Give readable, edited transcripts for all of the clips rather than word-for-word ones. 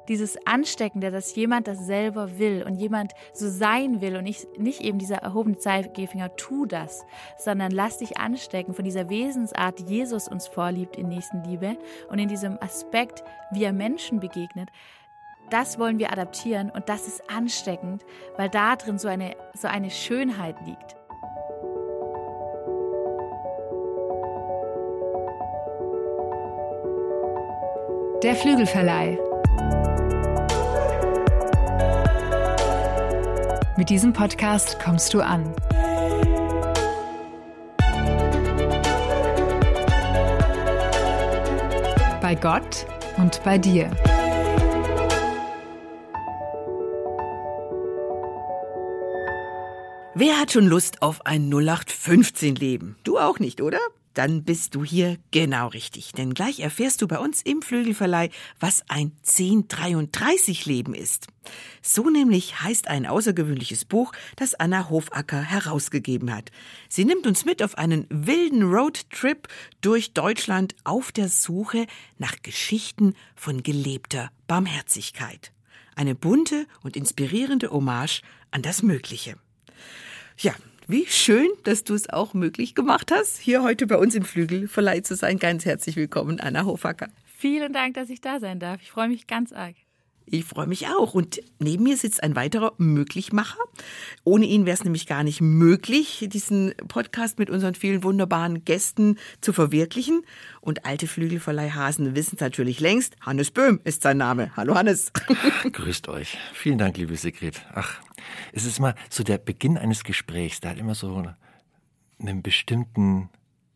dieses Ansteckende, dass jemand das selber will und jemand so sein will und nicht eben dieser erhobene Zeigefinger, tu das, sondern lass dich anstecken von dieser Wesensart, die Jesus uns vorliebt in Nächstenliebe und in diesem Aspekt, wie er Menschen begegnet. Das wollen wir adaptieren und das ist ansteckend, weil da drin so eine Schönheit liegt. Der Flügelverleih. Mit diesem Podcast kommst du an. Bei Gott und bei dir. Wer hat schon Lust auf ein 0815-Leben? Du auch nicht, oder? Dann bist du hier genau richtig. Denn gleich erfährst du bei uns im Flügelverleih, was ein 1033-Leben ist. So nämlich heißt ein außergewöhnliches Buch, das Anna Hofacker herausgegeben hat. Sie nimmt uns mit auf einen wilden Roadtrip durch Deutschland auf der Suche nach Geschichten von gelebter Barmherzigkeit. Eine bunte und inspirierende Hommage an das Mögliche. Ja, wie schön, dass du es auch möglich gemacht hast, hier heute bei uns im Flügelverleih zu sein. Ganz herzlich willkommen, Anna Hofacker. Vielen Dank, dass ich da sein darf. Ich freue mich ganz arg. Ich freue mich auch. Und neben mir sitzt ein weiterer Möglichmacher. Ohne ihn wäre es nämlich gar nicht möglich, diesen Podcast mit unseren vielen wunderbaren Gästen zu verwirklichen. Und alte Flügelverleihhasen wissen es natürlich längst. Hannes Böhm ist sein Name. Hallo Hannes. Grüßt euch. Vielen Dank, liebe Sigrid. Ach, es ist immer so der Beginn eines Gesprächs. Der hat immer so einen bestimmten,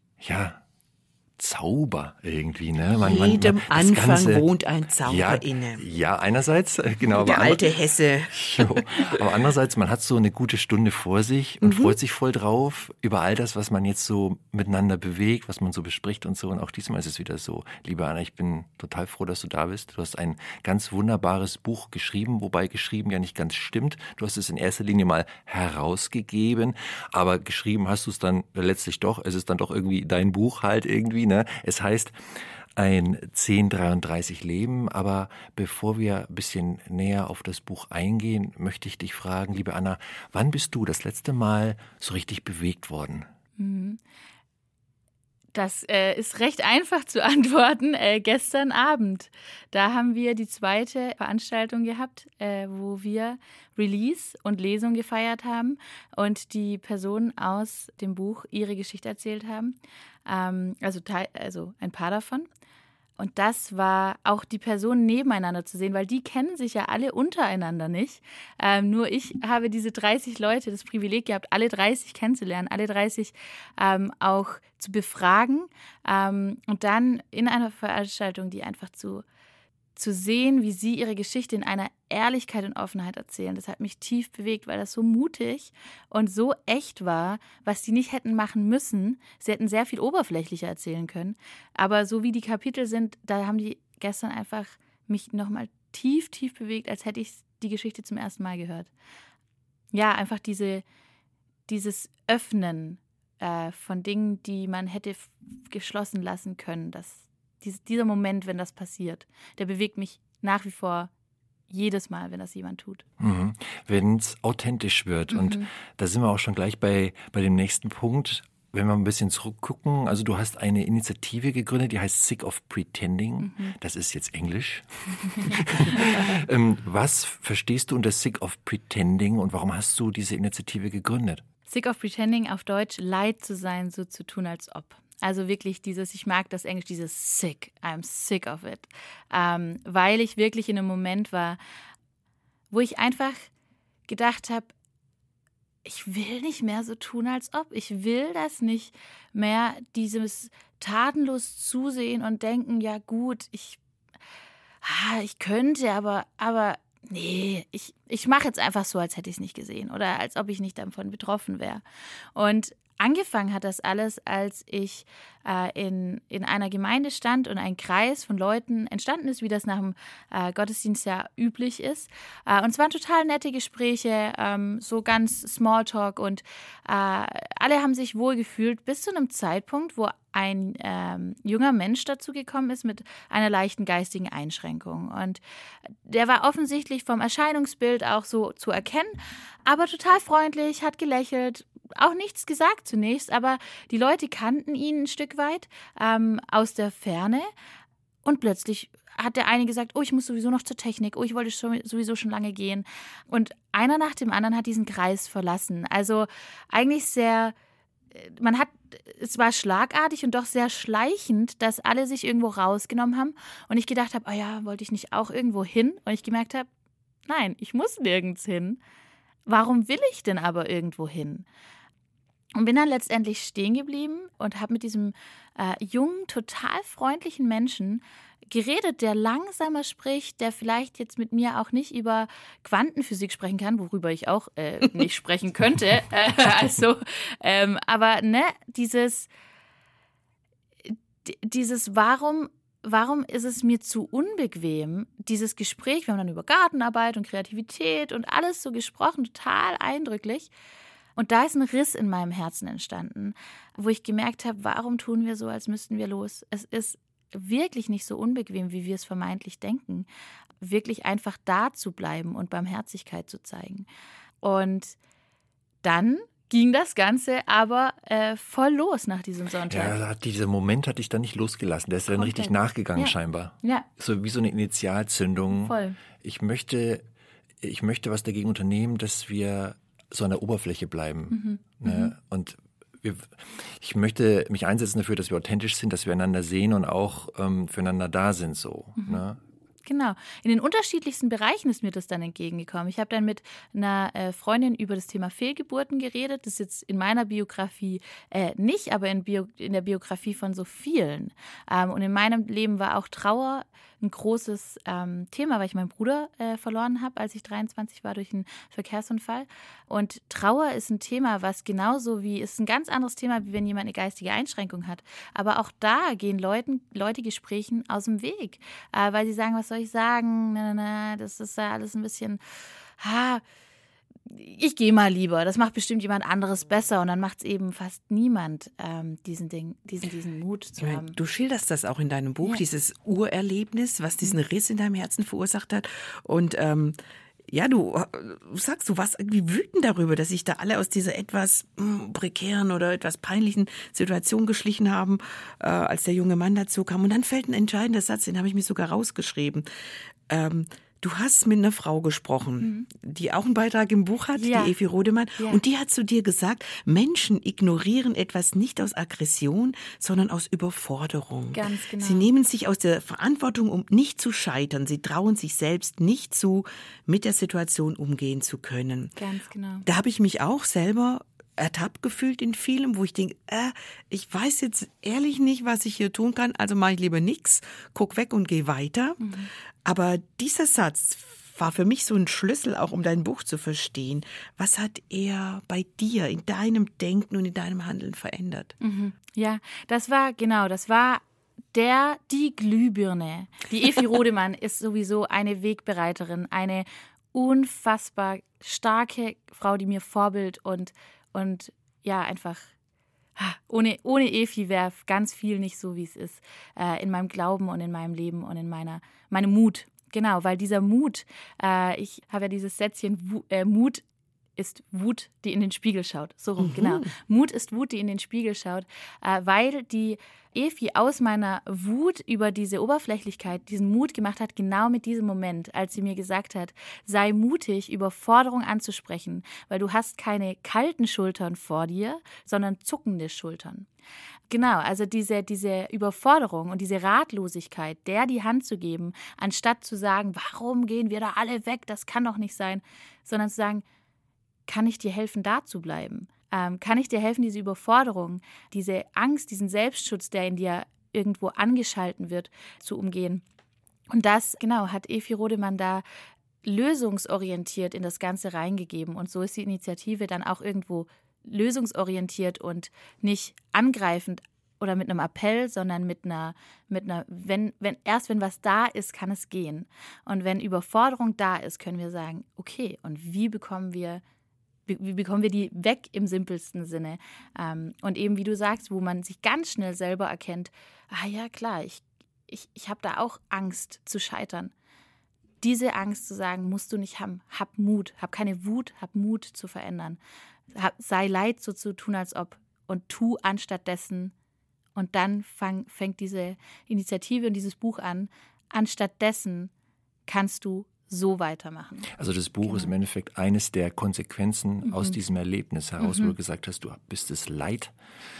Zauber irgendwie, ne? Jedem Anfang Ganze, wohnt ein Zauber inne. Ja, einerseits, genau. Der alte Hesse. Aber andererseits, man hat so eine gute Stunde vor sich und freut sich voll drauf über all das, was man jetzt so miteinander bewegt, was man so bespricht und so. Und auch diesmal ist es wieder so. Liebe Anna, ich bin total froh, dass du da bist. Du hast ein ganz wunderbares Buch geschrieben, wobei geschrieben ja nicht ganz stimmt. Du hast es in erster Linie mal herausgegeben, aber geschrieben hast du es dann letztlich doch. Es ist dann doch irgendwie dein Buch halt irgendwie. Es heißt ein 1033 Leben, aber bevor wir ein bisschen näher auf das Buch eingehen, möchte ich dich fragen, liebe Anna, wann bist du das letzte Mal so richtig bewegt worden? Das ist recht einfach zu antworten. Gestern Abend, da haben wir die zweite Veranstaltung gehabt, wo wir Release und Lesung gefeiert haben und die Personen aus dem Buch ihre Geschichte erzählt haben. Also ein paar davon. Und das war auch die Personen nebeneinander zu sehen, weil die kennen sich ja alle untereinander nicht. Nur ich habe diese 30 Leute das Privileg gehabt, alle 30 kennenzulernen, alle 30 auch zu befragen und dann in einer Veranstaltung, die einfach zu sehen, wie sie ihre Geschichte in einer Ehrlichkeit und Offenheit erzählen. Das hat mich tief bewegt, weil das so mutig und so echt war, was die nicht hätten machen müssen. Sie hätten sehr viel oberflächlicher erzählen können. Aber so wie die Kapitel sind, da haben die gestern einfach mich nochmal tief, tief bewegt, als hätte ich die Geschichte zum ersten Mal gehört. Ja, einfach dieses Öffnen von Dingen, die man hätte geschlossen lassen können, dieser Moment, wenn das passiert, der bewegt mich nach wie vor jedes Mal, wenn das jemand tut. Wenn es authentisch wird. Und da sind wir auch schon gleich bei dem nächsten Punkt. Wenn wir ein bisschen zurückgucken, also du hast eine Initiative gegründet, die heißt Sick of Pretending. Das ist jetzt Englisch. Was verstehst du unter Sick of Pretending und warum hast du diese Initiative gegründet? Sick of Pretending, auf Deutsch leid zu sein, so zu tun, als ob. Also wirklich ich mag das Englisch, dieses sick, I'm sick of it. Weil ich wirklich in einem Moment war, wo ich einfach gedacht habe, ich will nicht mehr so tun, als ob. Ich will das nicht mehr, dieses tatenlos zusehen und denken, ja gut, ich könnte, aber nee, ich mache jetzt einfach so, als hätte ich es nicht gesehen oder als ob ich nicht davon betroffen wäre. Und angefangen hat das alles, als ich in einer Gemeinde stand und ein Kreis von Leuten entstanden ist, wie das nach dem Gottesdienst ja üblich ist. Und es waren total nette Gespräche, so ganz Smalltalk und alle haben sich wohl gefühlt bis zu einem Zeitpunkt, wo ein junger Mensch dazu gekommen ist mit einer leichten geistigen Einschränkung. Und der war offensichtlich vom Erscheinungsbild auch so zu erkennen, aber total freundlich, hat gelächelt, auch nichts gesagt zunächst, aber die Leute kannten ihn ein Stück weit aus der Ferne und plötzlich hat der eine gesagt, oh, ich muss sowieso noch zur Technik, oh, ich wollte sowieso schon lange gehen. Und einer nach dem anderen hat diesen Kreis verlassen. Also eigentlich es war schlagartig und doch sehr schleichend, dass alle sich irgendwo rausgenommen haben und ich gedacht habe, oh ja, wollte ich nicht auch irgendwo hin? Und ich gemerkt habe, nein, ich muss nirgends hin. Warum will ich denn aber irgendwo hin? Und bin dann letztendlich stehen geblieben und habe mit diesem jungen, total freundlichen Menschen geredet, der langsamer spricht, der vielleicht jetzt mit mir auch nicht über Quantenphysik sprechen kann, worüber ich auch nicht sprechen könnte. Aber ne, dieses warum ist es mir zu unbequem, dieses Gespräch, wir haben dann über Gartenarbeit und Kreativität und alles so gesprochen, total eindrücklich. Und da ist ein Riss in meinem Herzen entstanden, wo ich gemerkt habe, warum tun wir so, als müssten wir los? Es ist wirklich nicht so unbequem, wie wir es vermeintlich denken, wirklich einfach da zu bleiben und Barmherzigkeit zu zeigen. Und dann ging das Ganze aber voll los nach diesem Sonntag. Ja, dieser Moment hat dich dann nicht losgelassen. Der ist dann richtig nachgegangen scheinbar. Ja. So wie so eine Initialzündung. Voll. Ich möchte was dagegen unternehmen, dass wir so an der Oberfläche bleiben. Ne? Und ich möchte mich einsetzen dafür, dass wir authentisch sind, dass wir einander sehen und auch füreinander da sind. So, ne? Genau. In den unterschiedlichsten Bereichen ist mir das dann entgegengekommen. Ich habe dann mit einer Freundin über das Thema Fehlgeburten geredet. Das ist jetzt in meiner Biografie nicht, aber in der Biografie von so vielen. Und in meinem Leben war auch Trauer ein großes Thema, weil ich meinen Bruder verloren habe, als ich 23 war durch einen Verkehrsunfall. Und Trauer ist ein Thema, was genauso ist ein ganz anderes Thema, wie wenn jemand eine geistige Einschränkung hat. Aber auch da gehen Leute Gesprächen aus dem Weg, weil sie sagen, was soll ich sagen? Das ist ja alles ein bisschen, ich gehe mal lieber, das macht bestimmt jemand anderes besser und dann macht es eben fast niemand, diesen Mut zu haben. Du schilderst das auch in deinem Buch, dieses Urerlebnis, was diesen Riss in deinem Herzen verursacht hat und du sagst, du warst irgendwie wütend darüber, dass sich da alle aus dieser etwas prekären oder etwas peinlichen Situation geschlichen haben, als der junge Mann dazu kam. Und dann fällt ein entscheidender Satz, den habe ich mir sogar rausgeschrieben. Du hast mit einer Frau gesprochen, die auch einen Beitrag im Buch hat, die Evi Rodemann. Ja. Und die hat zu dir gesagt, Menschen ignorieren etwas nicht aus Aggression, sondern aus Überforderung. Ganz genau. Sie nehmen sich aus der Verantwortung, um nicht zu scheitern. Sie trauen sich selbst nicht zu, mit der Situation umgehen zu können. Ganz genau. Da habe ich mich auch selber ertappt gefühlt in vielem, wo ich denke, ich weiß jetzt ehrlich nicht, was ich hier tun kann, also mache ich lieber nichts, guck weg und gehe weiter. Aber dieser Satz war für mich so ein Schlüssel, auch um dein Buch zu verstehen. Was hat er bei dir, in deinem Denken und in deinem Handeln verändert? Ja, das war die Glühbirne. Die Evi Rodemann ist sowieso eine Wegbereiterin, eine unfassbar starke Frau, die mir Vorbild und ja, einfach ohne Evi wäre ganz viel nicht so, wie es ist, in meinem Glauben und in meinem Leben und in meinem Mut. Genau, weil dieser Mut, ich habe ja dieses Sätzchen, Mut ist Wut, die in den Spiegel schaut. So rum, genau. Mut ist Wut, die in den Spiegel schaut, weil die Evi aus meiner Wut über diese Oberflächlichkeit diesen Mut gemacht hat, genau mit diesem Moment, als sie mir gesagt hat, sei mutig, Überforderung anzusprechen, weil du hast keine kalten Schultern vor dir, sondern zuckende Schultern. Genau, also diese Überforderung und diese Ratlosigkeit, der die Hand zu geben, anstatt zu sagen, warum gehen wir da alle weg, das kann doch nicht sein, sondern zu sagen, kann ich dir helfen, da zu bleiben? Kann ich dir helfen, diese Überforderung, diese Angst, diesen Selbstschutz, der in dir irgendwo angeschalten wird, zu umgehen? Und das, genau, hat Evi Rodemann da lösungsorientiert in das Ganze reingegeben. Und so ist die Initiative dann auch irgendwo lösungsorientiert und nicht angreifend oder mit einem Appell, sondern mit einer, wenn was da ist, kann es gehen. Und wenn Überforderung da ist, können wir sagen, okay, und wie bekommen wir die weg im simpelsten Sinne? Und eben, wie du sagst, wo man sich ganz schnell selber erkennt, ja klar, ich habe da auch Angst zu scheitern. Diese Angst zu sagen, musst du nicht haben. Hab Mut, hab keine Wut, hab Mut zu verändern. Sei leid, so zu tun, als ob, und tu anstattdessen. Und dann fängt diese Initiative und dieses Buch an. Anstattdessen kannst du so weitermachen. Also das Buch ist im Endeffekt eines der Konsequenzen aus diesem Erlebnis heraus, wo du gesagt hast, du bist es leid,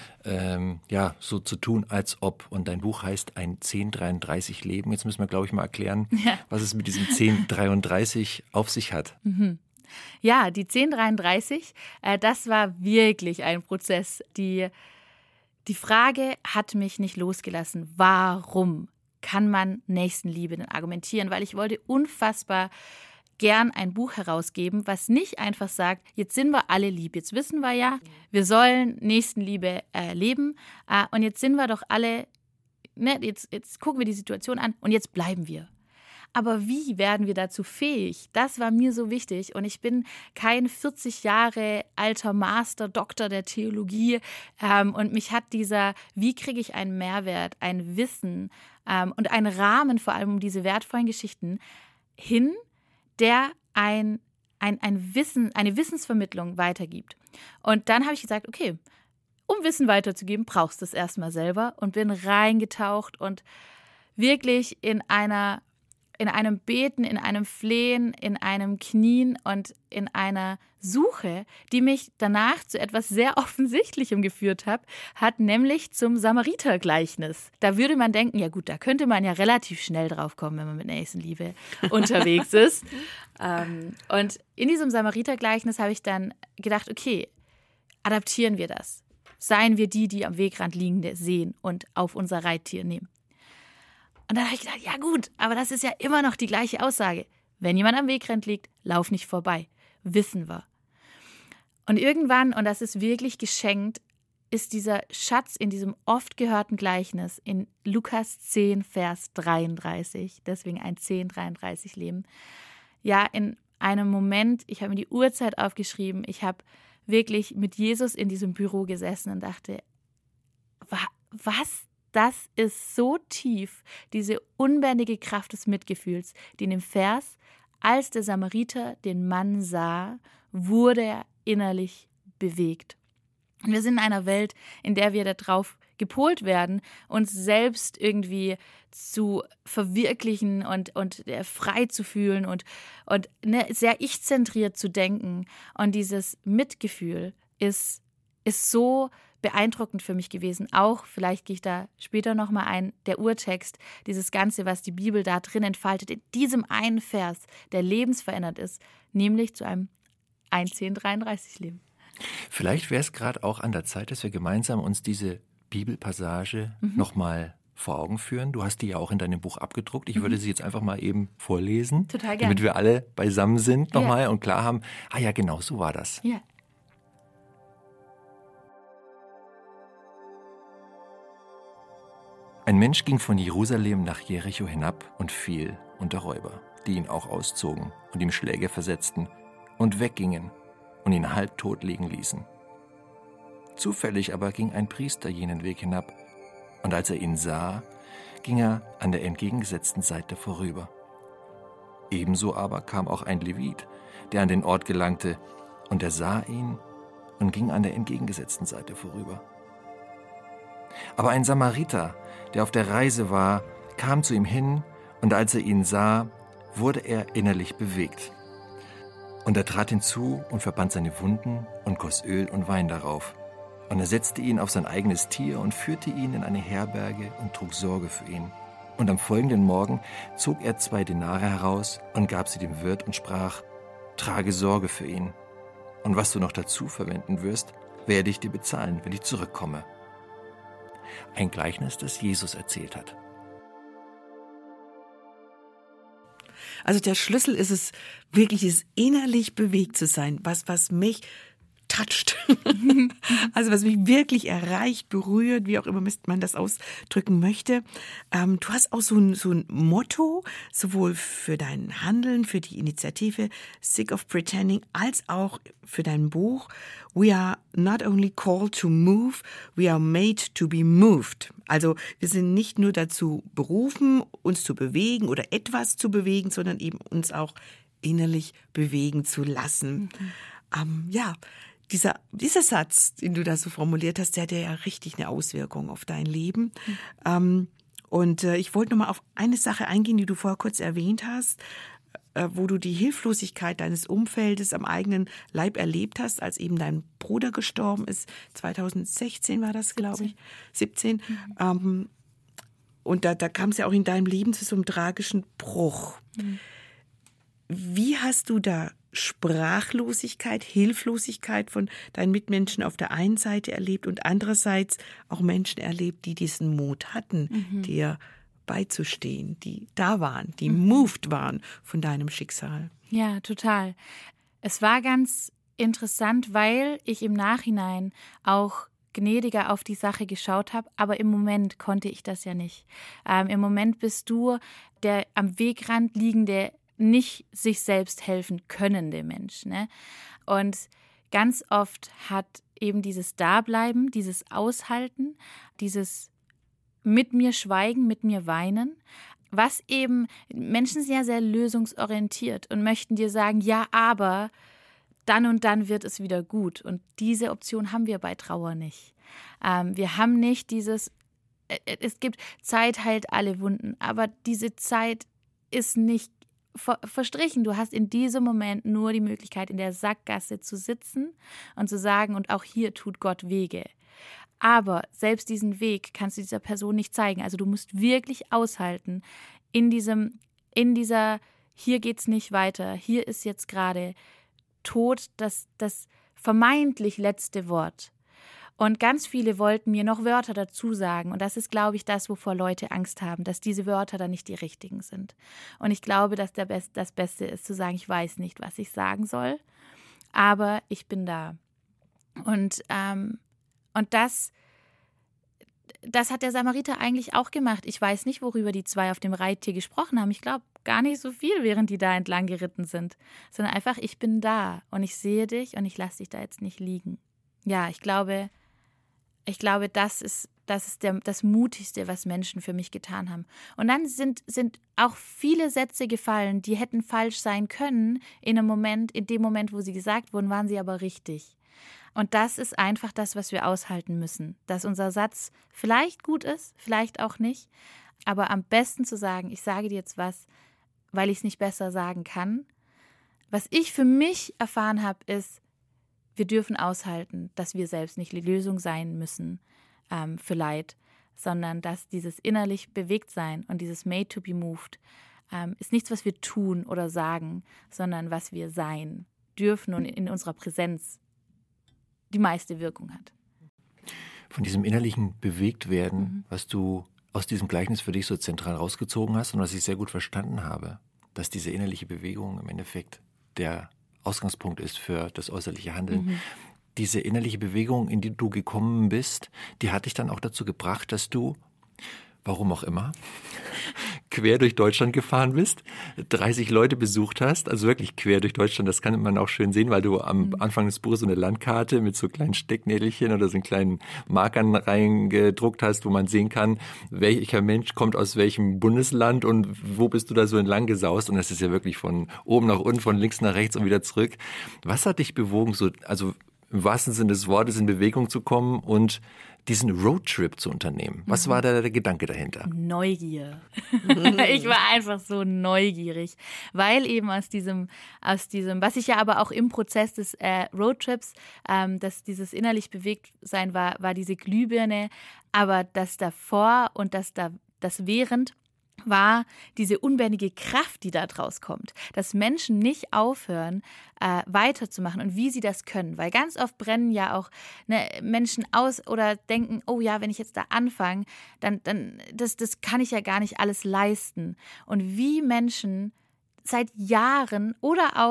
so zu tun, als ob. Und dein Buch heißt ein 1033 Leben. Jetzt müssen wir, glaube ich, mal erklären, was es mit diesem 1033 auf sich hat. Ja, die 1033, das war wirklich ein Prozess. Die Frage hat mich nicht losgelassen. Warum kann man Nächstenliebe denn argumentieren? Weil ich wollte unfassbar gern ein Buch herausgeben, was nicht einfach sagt, jetzt sind wir alle lieb, jetzt wissen wir ja, wir sollen Nächstenliebe leben und jetzt sind wir doch alle, jetzt gucken wir die Situation an und jetzt bleiben wir. Aber wie werden wir dazu fähig? Das war mir so wichtig. Und ich bin kein 40 Jahre alter Master, Doktor der Theologie. Und mich hat wie kriege ich einen Mehrwert, ein Wissen und einen Rahmen, vor allem um diese wertvollen Geschichten, hin, der eine Wissensvermittlung weitergibt. Und dann habe ich gesagt, okay, um Wissen weiterzugeben, brauchst du es erstmal selber, und bin reingetaucht und wirklich in einem Beten, in einem Flehen, in einem Knien und in einer Suche, die mich danach zu etwas sehr Offensichtlichem geführt hat, nämlich zum Samaritergleichnis. Da würde man denken, ja gut, da könnte man ja relativ schnell drauf kommen, wenn man mit Nächstenliebe unterwegs ist. Und in diesem Samaritergleichnis habe ich dann gedacht, okay, adaptieren wir das. Seien wir die am Wegrand Liegende sehen und auf unser Reittier nehmen. Und dann habe ich gedacht, ja gut, aber das ist ja immer noch die gleiche Aussage. Wenn jemand am Wegrand liegt, lauf nicht vorbei. Wissen wir. Und irgendwann, und das ist wirklich geschenkt, ist dieser Schatz in diesem oft gehörten Gleichnis in Lukas 10, Vers 33, deswegen ein 1033 Leben, ja, in einem Moment, ich habe mir die Uhrzeit aufgeschrieben, ich habe wirklich mit Jesus in diesem Büro gesessen und dachte, was? Das ist so tief, diese unbändige Kraft des Mitgefühls, die in dem Vers, als der Samariter den Mann sah, wurde er innerlich bewegt. Und wir sind in einer Welt, in der wir darauf gepolt werden, uns selbst irgendwie zu verwirklichen und frei zu fühlen und sehr ich-zentriert zu denken. Und dieses Mitgefühl ist so beeindruckend für mich gewesen. Auch, vielleicht gehe ich da später nochmal ein, der Urtext, dieses Ganze, was die Bibel da drin entfaltet, in diesem einen Vers, der lebensverändert ist, nämlich zu einem 1033-Leben. Vielleicht wäre es gerade auch an der Zeit, dass wir gemeinsam uns diese Bibelpassage nochmal vor Augen führen. Du hast die ja auch in deinem Buch abgedruckt. Ich würde sie jetzt einfach mal eben vorlesen, total gerne, damit wir alle beisammen sind nochmal und klar haben, ja genau, so war das. Ja. Ein Mensch ging von Jerusalem nach Jericho hinab und fiel unter Räuber, die ihn auch auszogen und ihm Schläge versetzten und weggingen und ihn halbtot liegen ließen. Zufällig aber ging ein Priester jenen Weg hinab, und als er ihn sah, ging er an der entgegengesetzten Seite vorüber. Ebenso aber kam auch ein Levit, der an den Ort gelangte, und er sah ihn und ging an der entgegengesetzten Seite vorüber. Aber ein Samariter, der auf der Reise war, kam zu ihm hin, und als er ihn sah, wurde er innerlich bewegt. Und er trat hinzu und verband seine Wunden und goss Öl und Wein darauf. Und er setzte ihn auf sein eigenes Tier und führte ihn in eine Herberge und trug Sorge für ihn. Und am folgenden Morgen zog er 2 Denare heraus und gab sie dem Wirt und sprach, trage Sorge für ihn. Und was du noch dazu verwenden wirst, werde ich dir bezahlen, wenn ich zurückkomme. Ein Gleichnis, das Jesus erzählt hat. Also der Schlüssel ist es, wirklich innerlich bewegt zu sein, was mich touched. Also was mich wirklich erreicht, berührt, wie auch immer man das ausdrücken möchte. Du hast auch so ein Motto, sowohl für dein Handeln, für die Initiative Sick of Pretending, als auch für dein Buch. We are not only called to move, we are made to be moved. Also wir sind nicht nur dazu berufen, uns zu bewegen oder etwas zu bewegen, sondern eben uns auch innerlich bewegen zu lassen. Dieser Satz, den du da so formuliert hast, der hat ja richtig eine Auswirkung auf dein Leben. Und ich wollte nochmal auf eine Sache eingehen, die du vorher kurz erwähnt hast, wo du die Hilflosigkeit deines Umfeldes am eigenen Leib erlebt hast, als eben dein Bruder gestorben ist. 2016 war das, glaube ich. 17. Und da kam es ja auch in deinem Leben zu so einem tragischen Bruch. Wie hast du da Sprachlosigkeit, Hilflosigkeit von deinen Mitmenschen auf der einen Seite erlebt und andererseits auch Menschen erlebt, die diesen Mut hatten, dir beizustehen, die da waren, die moved waren von deinem Schicksal? Ja, total. Es war ganz interessant, weil ich im Nachhinein auch gnädiger auf die Sache geschaut habe, aber im Moment konnte ich das ja nicht. Im Moment bist du der am Wegrand liegende, nicht sich selbst helfen könnende Mensch, ne? Und ganz oft hat eben dieses Dableiben, dieses Aushalten, dieses mit mir schweigen, mit mir weinen, was eben, Menschen sind ja sehr lösungsorientiert und möchten dir sagen, ja, aber dann und dann wird es wieder gut. Und diese Option haben wir bei Trauer nicht. Wir haben nicht dieses, es gibt, Zeit heilt alle Wunden, aber diese Zeit ist nicht verstrichen. Du hast in diesem Moment nur die Möglichkeit, in der Sackgasse zu sitzen und zu sagen, und auch hier tut Gott Wege. Aber selbst diesen Weg kannst du dieser Person nicht zeigen. Also du musst wirklich aushalten in dieser, hier geht's nicht weiter, hier ist jetzt gerade Tod, das vermeintlich letzte Wort. Und ganz viele wollten mir noch Wörter dazu sagen. Und das ist, glaube ich, das, wovor Leute Angst haben, dass diese Wörter dann nicht die richtigen sind. Und ich glaube, dass das Beste ist, zu sagen, ich weiß nicht, was ich sagen soll, aber ich bin da. Und das hat der Samariter eigentlich auch gemacht. Ich weiß nicht, worüber die zwei auf dem Reittier gesprochen haben. Ich glaube gar nicht so viel, während die da entlang geritten sind, sondern einfach, ich bin da und ich sehe dich und ich lasse dich da jetzt nicht liegen. Ja, ich glaube, das ist das Mutigste, was Menschen für mich getan haben. Und dann sind auch viele Sätze gefallen, die hätten falsch sein können. In dem Moment, wo sie gesagt wurden, waren sie aber richtig. Und das ist einfach das, was wir aushalten müssen. Dass unser Satz vielleicht gut ist, vielleicht auch nicht. Aber am besten zu sagen, ich sage dir jetzt was, weil ich es nicht besser sagen kann. Was ich für mich erfahren habe, ist, wir dürfen aushalten, dass wir selbst nicht die Lösung sein müssen für Leid, sondern dass dieses innerlich bewegt sein und dieses made to be moved ist nichts, was wir tun oder sagen, sondern was wir sein dürfen und in unserer Präsenz die meiste Wirkung hat. Von diesem innerlichen Bewegtwerden, was du aus diesem Gleichnis für dich so zentral rausgezogen hast und was ich sehr gut verstanden habe, dass diese innerliche Bewegung im Endeffekt der Ausgangspunkt ist für das äußerliche Handeln. Diese innerliche Bewegung, in die du gekommen bist, die hat dich dann auch dazu gebracht, dass du, warum auch immer, quer durch Deutschland gefahren bist, 30 Leute besucht hast, also wirklich quer durch Deutschland, das kann man auch schön sehen, weil du am Anfang des Buches so eine Landkarte mit so kleinen Stecknädelchen oder so einen kleinen Markern reingedruckt hast, wo man sehen kann, welcher Mensch kommt aus welchem Bundesland und wo bist du da so entlang gesaust, und das ist ja wirklich von oben nach unten, von links nach rechts und wieder zurück. Was hat dich bewogen, so, also im wahrsten Sinne des Wortes in Bewegung zu kommen und diesen Roadtrip zu unternehmen? Was war da der Gedanke dahinter? Neugier. Ich war einfach so neugierig, weil eben aus diesem, was ich ja aber auch im Prozess des Roadtrips, dass dieses innerlich bewegt sein war diese Glühbirne, aber das davor und das während war diese unbändige Kraft, die da draus kommt, dass Menschen nicht aufhören, weiterzumachen und wie sie das können, weil ganz oft brennen ja auch Menschen aus oder denken, oh ja, wenn ich jetzt da anfange, dann das kann ich ja gar nicht alles leisten. Und wie Menschen seit Jahren oder auch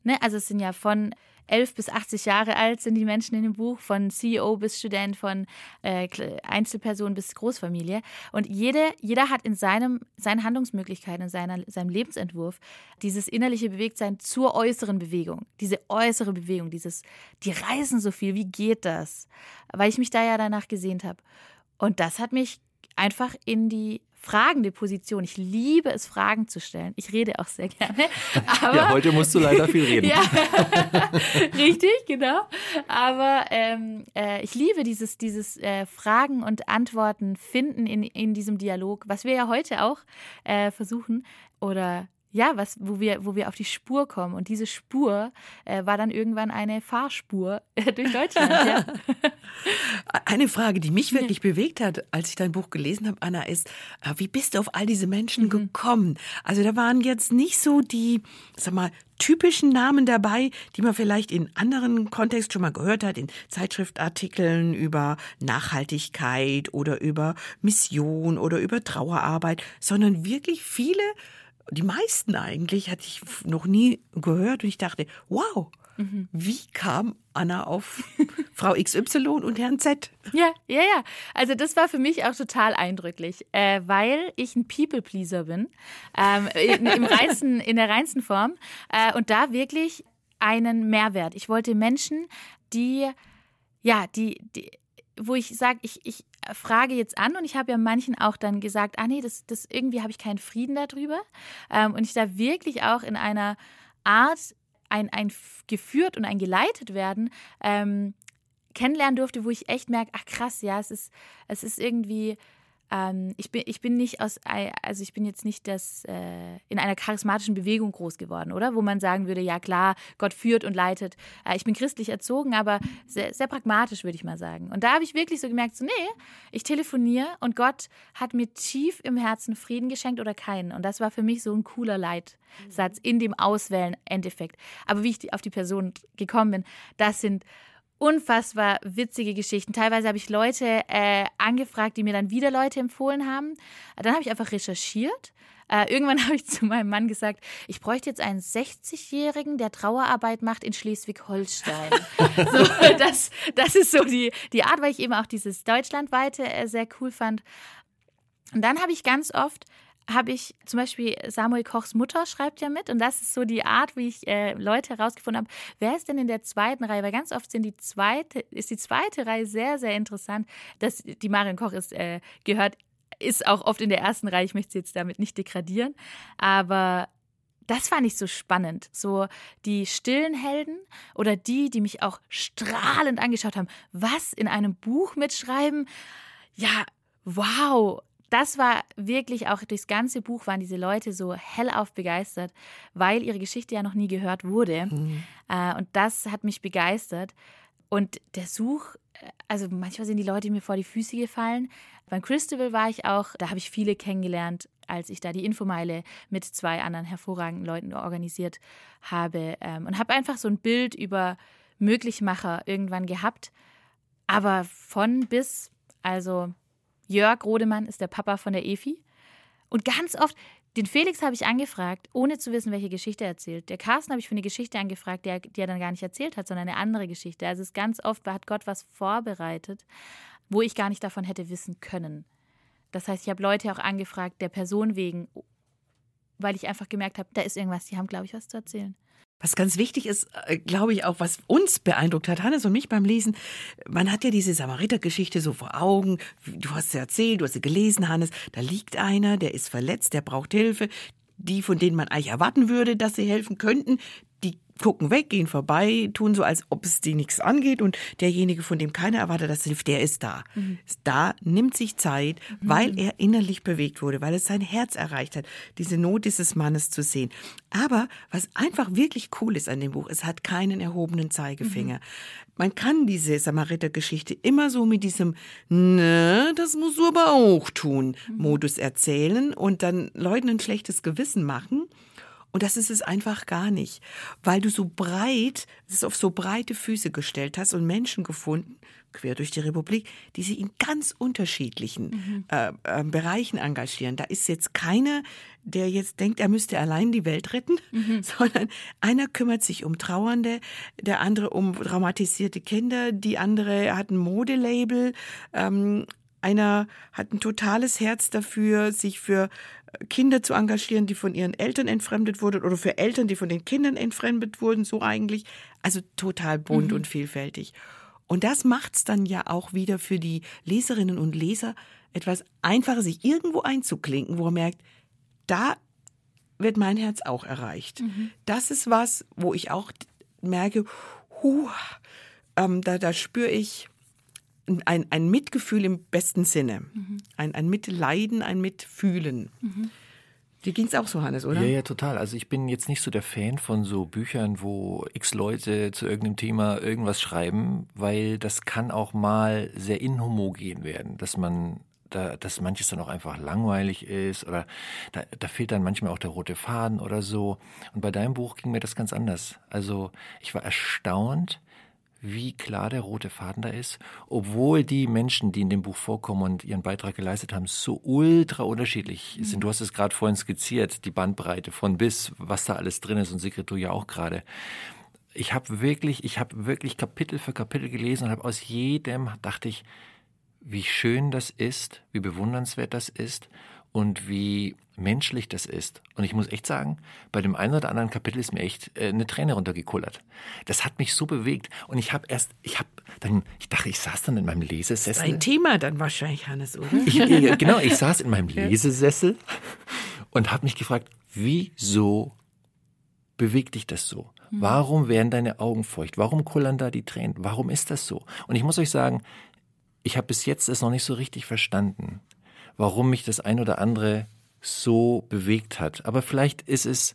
Ne? Also es sind ja von 11 bis 80 Jahre alt sind die Menschen in dem Buch, von CEO bis Student, von Einzelperson bis Großfamilie. Und jeder hat in seinen Handlungsmöglichkeiten, in seinem Lebensentwurf dieses innerliche Bewegtsein zur äußeren Bewegung. Diese äußere Bewegung, die reisen so viel, wie geht das? Weil ich mich da ja danach gesehnt habe. Und das hat mich einfach in die fragende Position. Ich liebe es, Fragen zu stellen. Ich rede auch sehr gerne. Aber, ja, heute musst du leider viel reden. Ja, richtig, genau. Aber ich liebe dieses Fragen und Antworten finden in diesem Dialog, was wir ja heute auch versuchen oder ja, wo wir auf die Spur kommen. Und diese Spur war dann irgendwann eine Fahrspur durch Deutschland. Ja. Eine Frage, die mich wirklich bewegt hat, als ich dein Buch gelesen habe, Anna, ist, wie bist du auf all diese Menschen gekommen? Also da waren jetzt nicht so die, sag mal, typischen Namen dabei, die man vielleicht in anderen Kontexten schon mal gehört hat, in Zeitschriftartikeln über Nachhaltigkeit oder über Mission oder über Trauerarbeit, sondern wirklich viele. Die meisten eigentlich hatte ich noch nie gehört und ich dachte, wow, wie kam Anna auf Frau XY und Herrn Z? Ja. Also das war für mich auch total eindrücklich, weil ich ein People-Pleaser bin, in der reinsten Form und da wirklich einen Mehrwert. Ich wollte Menschen, wo ich sage, ich frage jetzt an und ich habe ja manchen auch dann gesagt, nee, das irgendwie habe ich keinen Frieden darüber. Und ich da wirklich auch in einer Art ein geführt und ein geleitet werden kennenlernen durfte, wo ich echt merke, ach krass, ja, es ist irgendwie, ich bin jetzt nicht in einer charismatischen Bewegung groß geworden, oder? Wo man sagen würde, ja klar, Gott führt und leitet. Ich bin christlich erzogen, aber sehr, sehr pragmatisch, würde ich mal sagen. Und da habe ich wirklich so gemerkt, nee, ich telefoniere und Gott hat mir tief im Herzen Frieden geschenkt oder keinen. Und das war für mich so ein cooler Leitsatz in dem Auswählen-Endeffekt. Aber wie ich auf die Person gekommen bin, das sind unfassbar witzige Geschichten. Teilweise habe ich Leute angefragt, die mir dann wieder Leute empfohlen haben. Dann habe ich einfach recherchiert. Irgendwann habe ich zu meinem Mann gesagt, ich bräuchte jetzt einen 60-Jährigen, der Trauerarbeit macht in Schleswig-Holstein. Das ist so die Art, weil ich eben auch dieses Deutschlandweite sehr cool fand. Und dann habe ich ganz oft zum Beispiel Samuel Kochs Mutter schreibt ja mit und das ist so die Art, wie ich Leute herausgefunden habe, wer ist denn in der zweiten Reihe, weil ganz oft ist die zweite Reihe sehr, sehr interessant, dass die Marion Koch ist auch oft in der ersten Reihe, ich möchte sie jetzt damit nicht degradieren, aber das fand ich so spannend, so die stillen Helden oder die mich auch strahlend angeschaut haben, was in einem Buch mitschreiben, ja, wow. Das war wirklich auch, durchs ganze Buch waren diese Leute so hellauf begeistert, weil ihre Geschichte ja noch nie gehört wurde. Und das hat mich begeistert. Und also manchmal sind die Leute mir vor die Füße gefallen. Beim Christabel war ich auch, da habe ich viele kennengelernt, als ich da die Infomeile mit 2 anderen hervorragenden Leuten organisiert habe. Und habe einfach so ein Bild über Möglichmacher irgendwann gehabt. Aber von bis, also Jörg Rodemann ist der Papa von der Efi. Und ganz oft, den Felix habe ich angefragt, ohne zu wissen, welche Geschichte er erzählt. Der Carsten habe ich für eine Geschichte angefragt, die er dann gar nicht erzählt hat, sondern eine andere Geschichte. Also es ist ganz oft, hat Gott was vorbereitet, wo ich gar nicht davon hätte wissen können. Das heißt, ich habe Leute auch angefragt, der Person wegen, weil ich einfach gemerkt habe, da ist irgendwas, die haben, glaube ich, was zu erzählen. Was ganz wichtig ist, glaube ich auch, was uns beeindruckt hat, Hannes und mich beim Lesen, man hat ja diese Samariter-Geschichte so vor Augen, du hast sie erzählt, du hast sie gelesen, Hannes, da liegt einer, der ist verletzt, der braucht Hilfe, die, von denen man eigentlich erwarten würde, dass sie helfen könnten, die gucken weg, gehen vorbei, tun so, als ob es die nichts angeht und derjenige, von dem keiner erwartet, dass hilft, der ist da. Ist da, nimmt sich Zeit, weil er innerlich bewegt wurde, weil es sein Herz erreicht hat, diese Not dieses Mannes zu sehen. Aber was einfach wirklich cool ist an dem Buch, es hat keinen erhobenen Zeigefinger. Man kann diese Samariter-Geschichte immer so mit diesem das musst du aber auch tun Modus erzählen und dann Leuten ein schlechtes Gewissen machen. Und das ist es einfach gar nicht, weil du es auf so breite Füße gestellt hast und Menschen gefunden, quer durch die Republik, die sich in ganz unterschiedlichen Bereichen engagieren. Da ist jetzt keiner, der jetzt denkt, er müsste allein die Welt retten, sondern einer kümmert sich um Trauernde, der andere um traumatisierte Kinder, die andere hat ein Modelabel, einer hat ein totales Herz dafür, sich für Kinder zu engagieren, die von ihren Eltern entfremdet wurden oder für Eltern, die von den Kindern entfremdet wurden, so eigentlich. Also total bunt und vielfältig. Und das macht's dann ja auch wieder für die Leserinnen und Leser etwas einfacher, sich irgendwo einzuklinken, wo man merkt, da wird mein Herz auch erreicht. Das ist was, wo ich auch merke, da spüre ich ein Mitgefühl im besten Sinne. Ein Mitleiden, ein Mitfühlen. Dir ging's auch so, Hannes, oder? Ja, total. Also ich bin jetzt nicht so der Fan von so Büchern, wo x Leute zu irgendeinem Thema irgendwas schreiben, weil das kann auch mal sehr inhomogen werden, dass manches dann auch einfach langweilig ist oder da fehlt dann manchmal auch der rote Faden oder so. Und bei deinem Buch ging mir das ganz anders. Also ich war erstaunt, wie klar der rote Faden da ist, obwohl die Menschen, die in dem Buch vorkommen und ihren Beitrag geleistet haben, so ultra unterschiedlich sind. Du hast es gerade vorhin skizziert, die Bandbreite von bis, was da alles drin ist und Sigrid, du ja auch gerade. Ich habe wirklich Kapitel für Kapitel gelesen und aus jedem dachte ich, wie schön das ist, wie bewundernswert das ist und wie menschlich das ist. Und ich muss echt sagen, bei dem einen oder anderen Kapitel ist mir echt eine Träne runtergekullert. Das hat mich so bewegt. Und ich dachte, ich saß dann in meinem Lesesessel. Das ist ein Thema dann wahrscheinlich, Hannes, oder? Genau, ich saß in meinem Lesesessel und habe mich gefragt, wieso bewegt dich das so? Warum werden deine Augen feucht? Warum kullern da die Tränen? Warum ist das so? Und ich muss euch sagen, ich habe bis jetzt das noch nicht so richtig verstanden, warum mich das ein oder andere so bewegt hat. Aber vielleicht ist es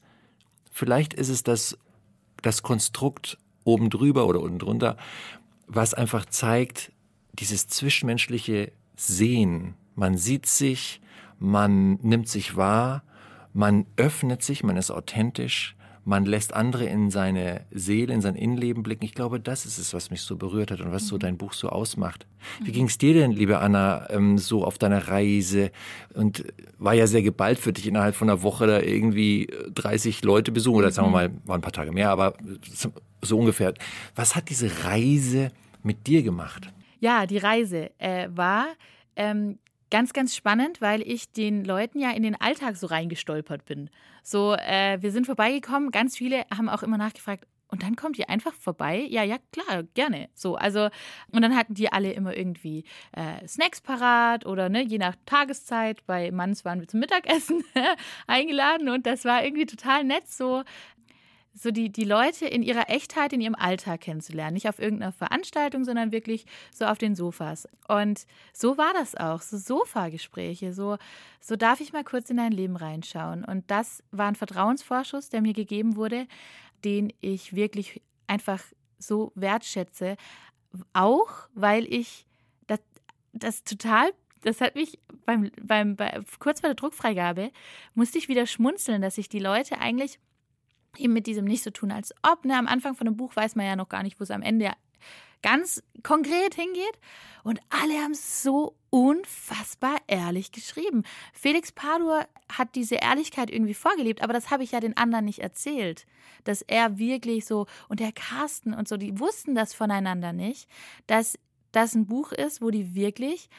das Konstrukt oben drüber oder unten drunter, was einfach zeigt, dieses zwischenmenschliche Sehen. Man sieht sich, man nimmt sich wahr, man öffnet sich, man ist authentisch, man lässt andere in seine Seele, in sein Innenleben blicken. Ich glaube, das ist es, was mich so berührt hat und was so dein Buch so ausmacht. Wie ging es dir denn, liebe Anna, so auf deiner Reise? Und war ja sehr geballt für dich, innerhalb von einer Woche da irgendwie 30 Leute besuchen. Oder sagen wir mal, waren ein paar Tage mehr, aber so ungefähr. Was hat diese Reise mit dir gemacht? Ja, die Reise war ganz, ganz spannend, weil ich den Leuten ja in den Alltag so reingestolpert bin. So, wir sind vorbeigekommen, ganz viele haben auch immer nachgefragt, und dann kommt ihr einfach vorbei? Ja, klar, gerne. So, also, und dann hatten die alle immer irgendwie Snacks parat oder je nach Tageszeit. Bei Manns waren wir zum Mittagessen eingeladen und das war irgendwie total nett, so die Leute in ihrer Echtheit, in ihrem Alltag kennenzulernen. Nicht auf irgendeiner Veranstaltung, sondern wirklich so auf den Sofas. Und so war das auch, so Sofagespräche, so darf ich mal kurz in dein Leben reinschauen. Und das war ein Vertrauensvorschuss, der mir gegeben wurde, den ich wirklich einfach so wertschätze. Auch, weil ich das hat mich kurz vor der Druckfreigabe, musste ich wieder schmunzeln, dass ich die Leute eigentlich eben mit diesem nicht so tun, als ob. Am Anfang von einem Buch weiß man ja noch gar nicht, wo es am Ende ganz konkret hingeht. Und alle haben so unfassbar ehrlich geschrieben. Felix Padur hat diese Ehrlichkeit irgendwie vorgelebt, aber das habe ich ja den anderen nicht erzählt. Dass er wirklich so, und der Carsten und so, die wussten das voneinander nicht, dass das ein Buch ist, wo die wirklich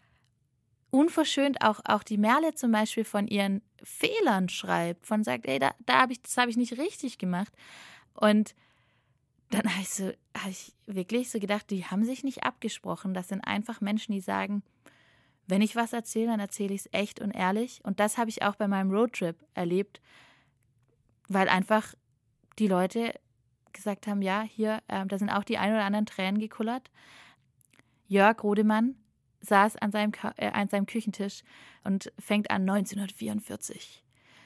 unverschönt auch die Merle zum Beispiel von ihren Fehlern schreibt, von sagt, ey, das habe ich nicht richtig gemacht. Und dann habe ich wirklich so gedacht, die haben sich nicht abgesprochen. Das sind einfach Menschen, die sagen, wenn ich was erzähle, dann erzähle ich es echt und ehrlich. Und das habe ich auch bei meinem Roadtrip erlebt, weil einfach die Leute gesagt haben, ja, hier, da sind auch die ein oder anderen Tränen gekullert. Jörg Rodemann saß an seinem Küchentisch und fängt an 1944.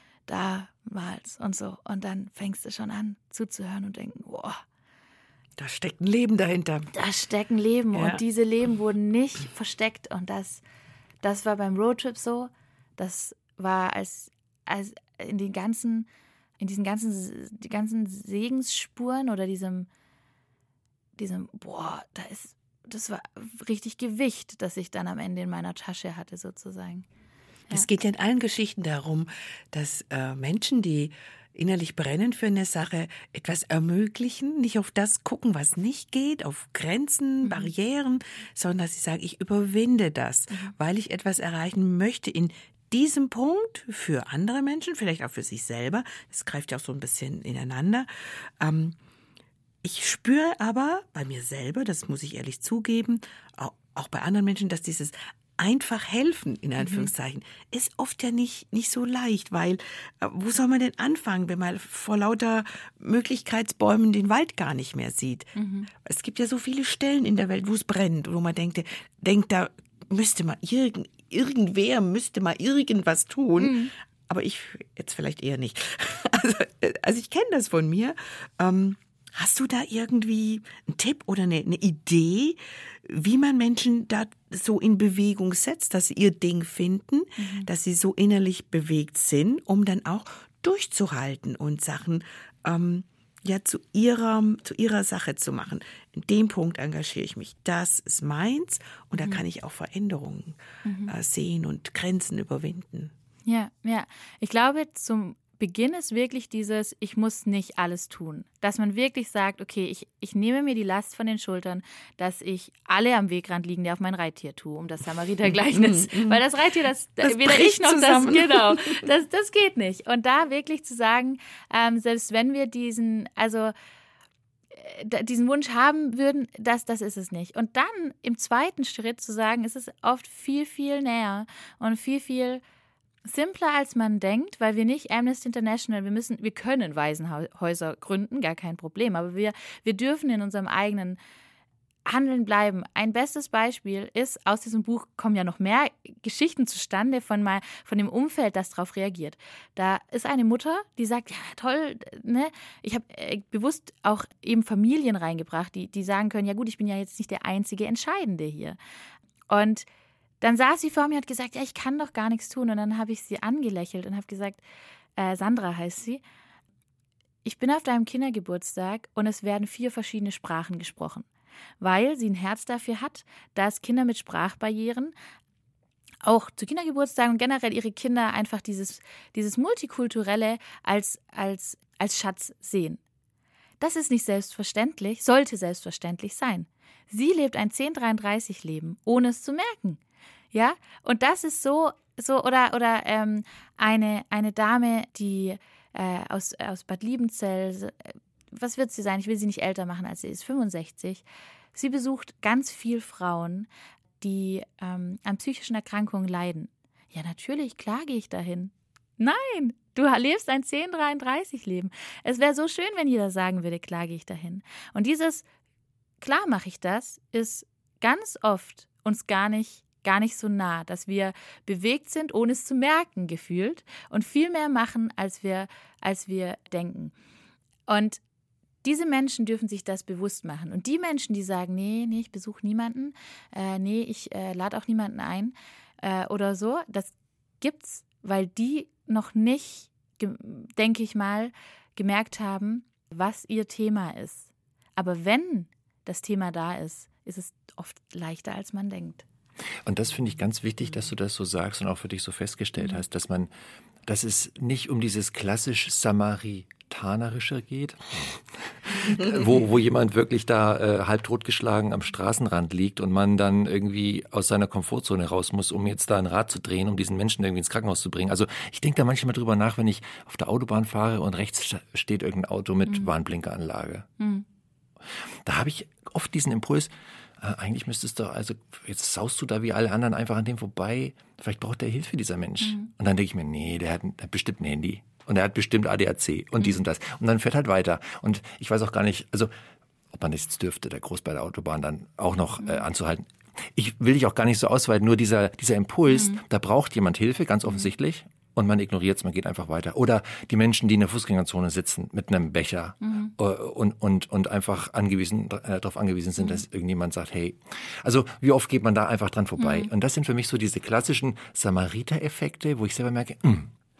Damals und so. Und dann fängst du schon an zuzuhören und denken, wow. Da steckt ein Leben dahinter. Da steckt ein Leben Ja. und diese Leben wurden nicht versteckt. Und das war beim Roadtrip so. Das war als in den ganzen die ganzen Segensspuren oder diesem, das war richtig Gewicht, das ich dann am Ende in meiner Tasche hatte sozusagen. Ja. Es geht ja in allen Geschichten darum, dass Menschen, die innerlich brennen für eine Sache, etwas ermöglichen, nicht auf das gucken, was nicht geht, auf Grenzen, Barrieren, sondern dass sie sagen, ich überwinde das, weil ich etwas erreichen möchte in diesem Punkt für andere Menschen, vielleicht auch für sich selber. Das greift ja auch so ein bisschen ineinander. Ich spüre aber bei mir selber, das muss ich ehrlich zugeben, auch bei anderen Menschen, dass dieses einfach helfen, in Anführungszeichen, ist oft ja nicht so leicht, weil wo soll man denn anfangen, wenn man vor lauter Möglichkeitsbäumen den Wald gar nicht mehr sieht? Es gibt ja so viele Stellen in der Welt, wo es brennt, wo man denkt, da müsste mal irgendwer müsste mal irgendwas tun, aber ich jetzt vielleicht eher nicht. Also ich kenne das von mir. Hast du da irgendwie einen Tipp oder eine Idee, wie man Menschen da so in Bewegung setzt, dass sie ihr Ding finden, dass sie so innerlich bewegt sind, um dann auch durchzuhalten und Sachen zu ihrer Sache zu machen? In dem Punkt engagiere ich mich. Das ist meins und da kann ich auch Veränderungen sehen und Grenzen überwinden. Ja. Ich glaube, zum Beginn ist wirklich dieses, ich muss nicht alles tun. Dass man wirklich sagt, okay, ich nehme mir die Last von den Schultern, dass ich alle am Wegrand liegende auf mein Reittier tue, um das Samaritergleichnis. Weil das Reittier, das weder ich noch zusammen. Das geht nicht. Und da wirklich zu sagen, selbst wenn wir diesen Wunsch haben würden, das ist es nicht. Und dann im zweiten Schritt zu sagen, es ist oft viel, viel näher und viel, viel simpler, als man denkt, weil wir nicht Amnesty International, wir können Waisenhäuser gründen, gar kein Problem, aber wir dürfen in unserem eigenen Handeln bleiben. Ein bestes Beispiel ist, aus diesem Buch kommen ja noch mehr Geschichten zustande von dem Umfeld, das darauf reagiert. Da ist eine Mutter, die sagt, ja toll, ne? Ich habe bewusst auch eben Familien reingebracht, die sagen können, ja gut, ich bin ja jetzt nicht der einzige Entscheidende hier. Und dann saß sie vor mir und hat gesagt, ja, ich kann doch gar nichts tun. Und dann habe ich sie angelächelt und habe gesagt, Sandra heißt sie, ich bin auf deinem Kindergeburtstag und es werden 4 verschiedene Sprachen gesprochen, weil sie ein Herz dafür hat, dass Kinder mit Sprachbarrieren auch zu Kindergeburtstagen und generell ihre Kinder einfach dieses Multikulturelle als Schatz sehen. Das ist nicht selbstverständlich, sollte selbstverständlich sein. Sie lebt ein 1033-Leben, ohne es zu merken. Ja, und das ist so oder eine Dame, die aus Bad Liebenzell, was wird sie sein? Ich will sie nicht älter machen, als sie ist, 65. Sie besucht ganz viel Frauen, die an psychischen Erkrankungen leiden. Ja, natürlich, klar gehe ich dahin. Nein, du lebst ein 1033-Leben. Es wäre so schön, wenn jeder sagen würde, klar gehe ich dahin. Und dieses klar mache ich das, ist ganz oft uns gar nicht so nah, dass wir bewegt sind, ohne es zu merken, gefühlt, und viel mehr machen, als wir denken. Und diese Menschen dürfen sich das bewusst machen. Und die Menschen, die sagen, nee, ich besuche niemanden, ich lade auch niemanden ein oder so, das gibt's, weil die noch nicht, denke ich mal, gemerkt haben, was ihr Thema ist. Aber wenn das Thema da ist, ist es oft leichter, als man denkt. Und das finde ich ganz wichtig, dass du das so sagst und auch für dich so festgestellt hast, dass es nicht um dieses klassisch Samaritanerische geht, wo jemand wirklich da halb totgeschlagen am Straßenrand liegt und man dann irgendwie aus seiner Komfortzone raus muss, um jetzt da ein Rad zu drehen, um diesen Menschen irgendwie ins Krankenhaus zu bringen. Also ich denke da manchmal drüber nach, wenn ich auf der Autobahn fahre und rechts steht irgendein Auto mit Warnblinkeranlage. Da habe ich oft diesen Impuls, eigentlich müsstest du, also jetzt saust du da wie alle anderen einfach an dem vorbei, vielleicht braucht der Hilfe, dieser Mensch. Und dann denke ich mir, nee, der hat bestimmt ein Handy und er hat bestimmt ADAC und dies und das. Und dann fährt halt weiter. Und ich weiß auch gar nicht, also ob man das jetzt dürfte, da groß bei der Autobahn dann auch noch anzuhalten. Ich will dich auch gar nicht so ausweiten, nur dieser Impuls, da braucht jemand Hilfe, ganz offensichtlich. Und man ignoriert es, man geht einfach weiter. Oder die in der Fußgängerzone sitzen mit einem Becher und einfach darauf angewiesen sind, dass irgendjemand sagt, hey, also wie oft geht man da einfach dran vorbei? Und das sind für mich so diese klassischen Samariter-Effekte, wo ich selber merke,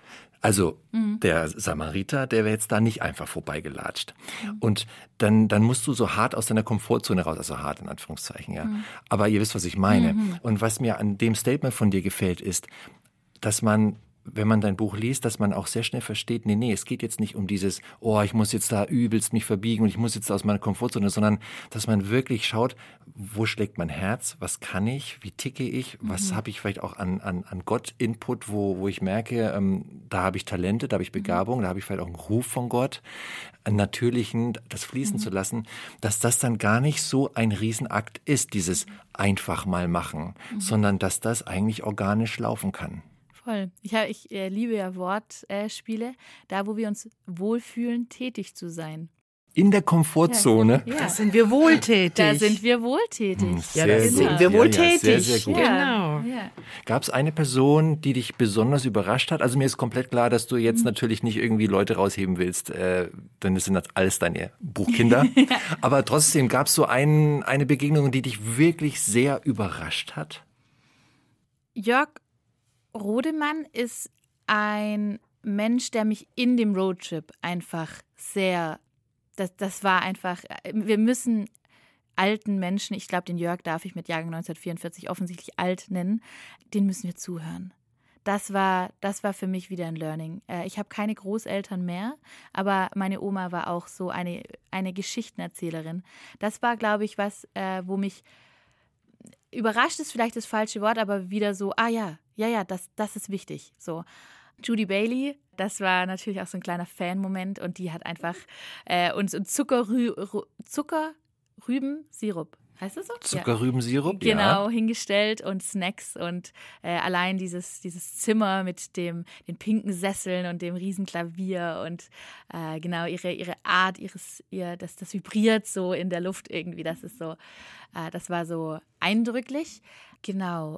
Also der Samariter, der wäre jetzt da nicht einfach vorbeigelatscht. Und dann musst du so hart aus deiner Komfortzone raus, also hart in Anführungszeichen, ja. Aber ihr wisst, was ich meine. Und was mir an dem Statement von dir gefällt, ist, dass man, wenn man dein Buch liest, dass man auch sehr schnell versteht, nee, es geht jetzt nicht um dieses, ich muss jetzt da übelst mich verbiegen und ich muss jetzt aus meiner Komfortzone, sondern dass man wirklich schaut, wo schlägt mein Herz, was kann ich, wie ticke ich, was habe ich vielleicht auch an Gott-Input, wo ich merke, da habe ich Talente, da habe ich Begabung, da habe ich vielleicht auch einen Ruf von Gott, einen natürlichen, das fließen zu lassen, dass das dann gar nicht so ein Riesenakt ist, dieses einfach mal machen, sondern dass das eigentlich organisch laufen kann. Voll. Ich liebe ja Wortspiele, da wo wir uns wohlfühlen, tätig zu sein. In der Komfortzone. Ja. Da sind wir wohltätig. Da sind wir wohltätig. Ja, da sind wir wohltätig. Sehr, sehr gut. Genau. Ja. Gab es eine Person, die dich besonders überrascht hat? Also mir ist komplett klar, dass du jetzt natürlich nicht irgendwie Leute rausheben willst, denn das sind alles deine Buchkinder. Aber trotzdem, gab es so eine Begegnung, die dich wirklich sehr überrascht hat? Jörg Rodemann ist ein Mensch, der mich in dem Roadtrip einfach das war einfach, wir müssen alten Menschen, ich glaube, den Jörg darf ich mit Jahrgang 1944 offensichtlich alt nennen, den müssen wir zuhören. Das war für mich wieder ein Learning. Ich habe keine Großeltern mehr, aber meine Oma war auch so eine Geschichtenerzählerin. Das war, glaube ich, was, wo mich überrascht ist vielleicht das falsche Wort, aber wieder so, das ist wichtig. So. Judy Bailey, das war natürlich auch so ein kleiner Fan-Moment und die hat einfach uns Zuckerrübensirup, heißt das so? Zuckerrübensirup, Genau, hingestellt und Snacks und allein dieses Zimmer mit den pinken Sesseln und dem Riesenklavier und genau ihre Art, das vibriert so in der Luft irgendwie, das ist so, das war so eindrücklich. Genau,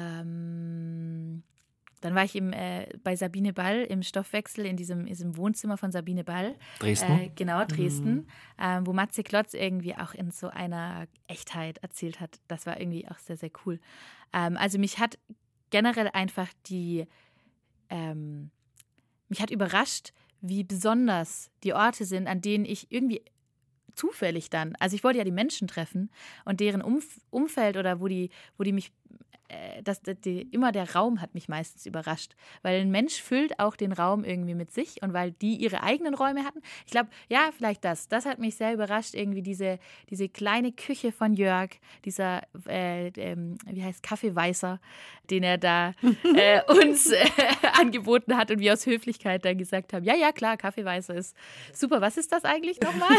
dann war ich bei Sabine Ball im Stoffwechsel in diesem Wohnzimmer von Sabine Ball. Dresden? Genau, Dresden. Wo Matze Klotz irgendwie auch in so einer Echtheit erzählt hat. Das war irgendwie auch sehr, sehr cool. Also mich hat generell einfach mich hat überrascht, wie besonders die Orte sind, an denen ich irgendwie zufällig dann, also ich wollte ja die Menschen treffen und deren Umfeld oder wo die mich immer der Raum hat mich meistens überrascht, weil ein Mensch füllt auch den Raum irgendwie mit sich und weil die ihre eigenen Räume hatten. Ich glaube, ja, vielleicht das hat mich sehr überrascht, irgendwie diese kleine Küche von Jörg, dieser, wie heißt, Kaffeeweißer, den er da uns angeboten hat und wir aus Höflichkeit dann gesagt haben, ja, klar, Kaffeeweißer ist super, was ist das eigentlich nochmal?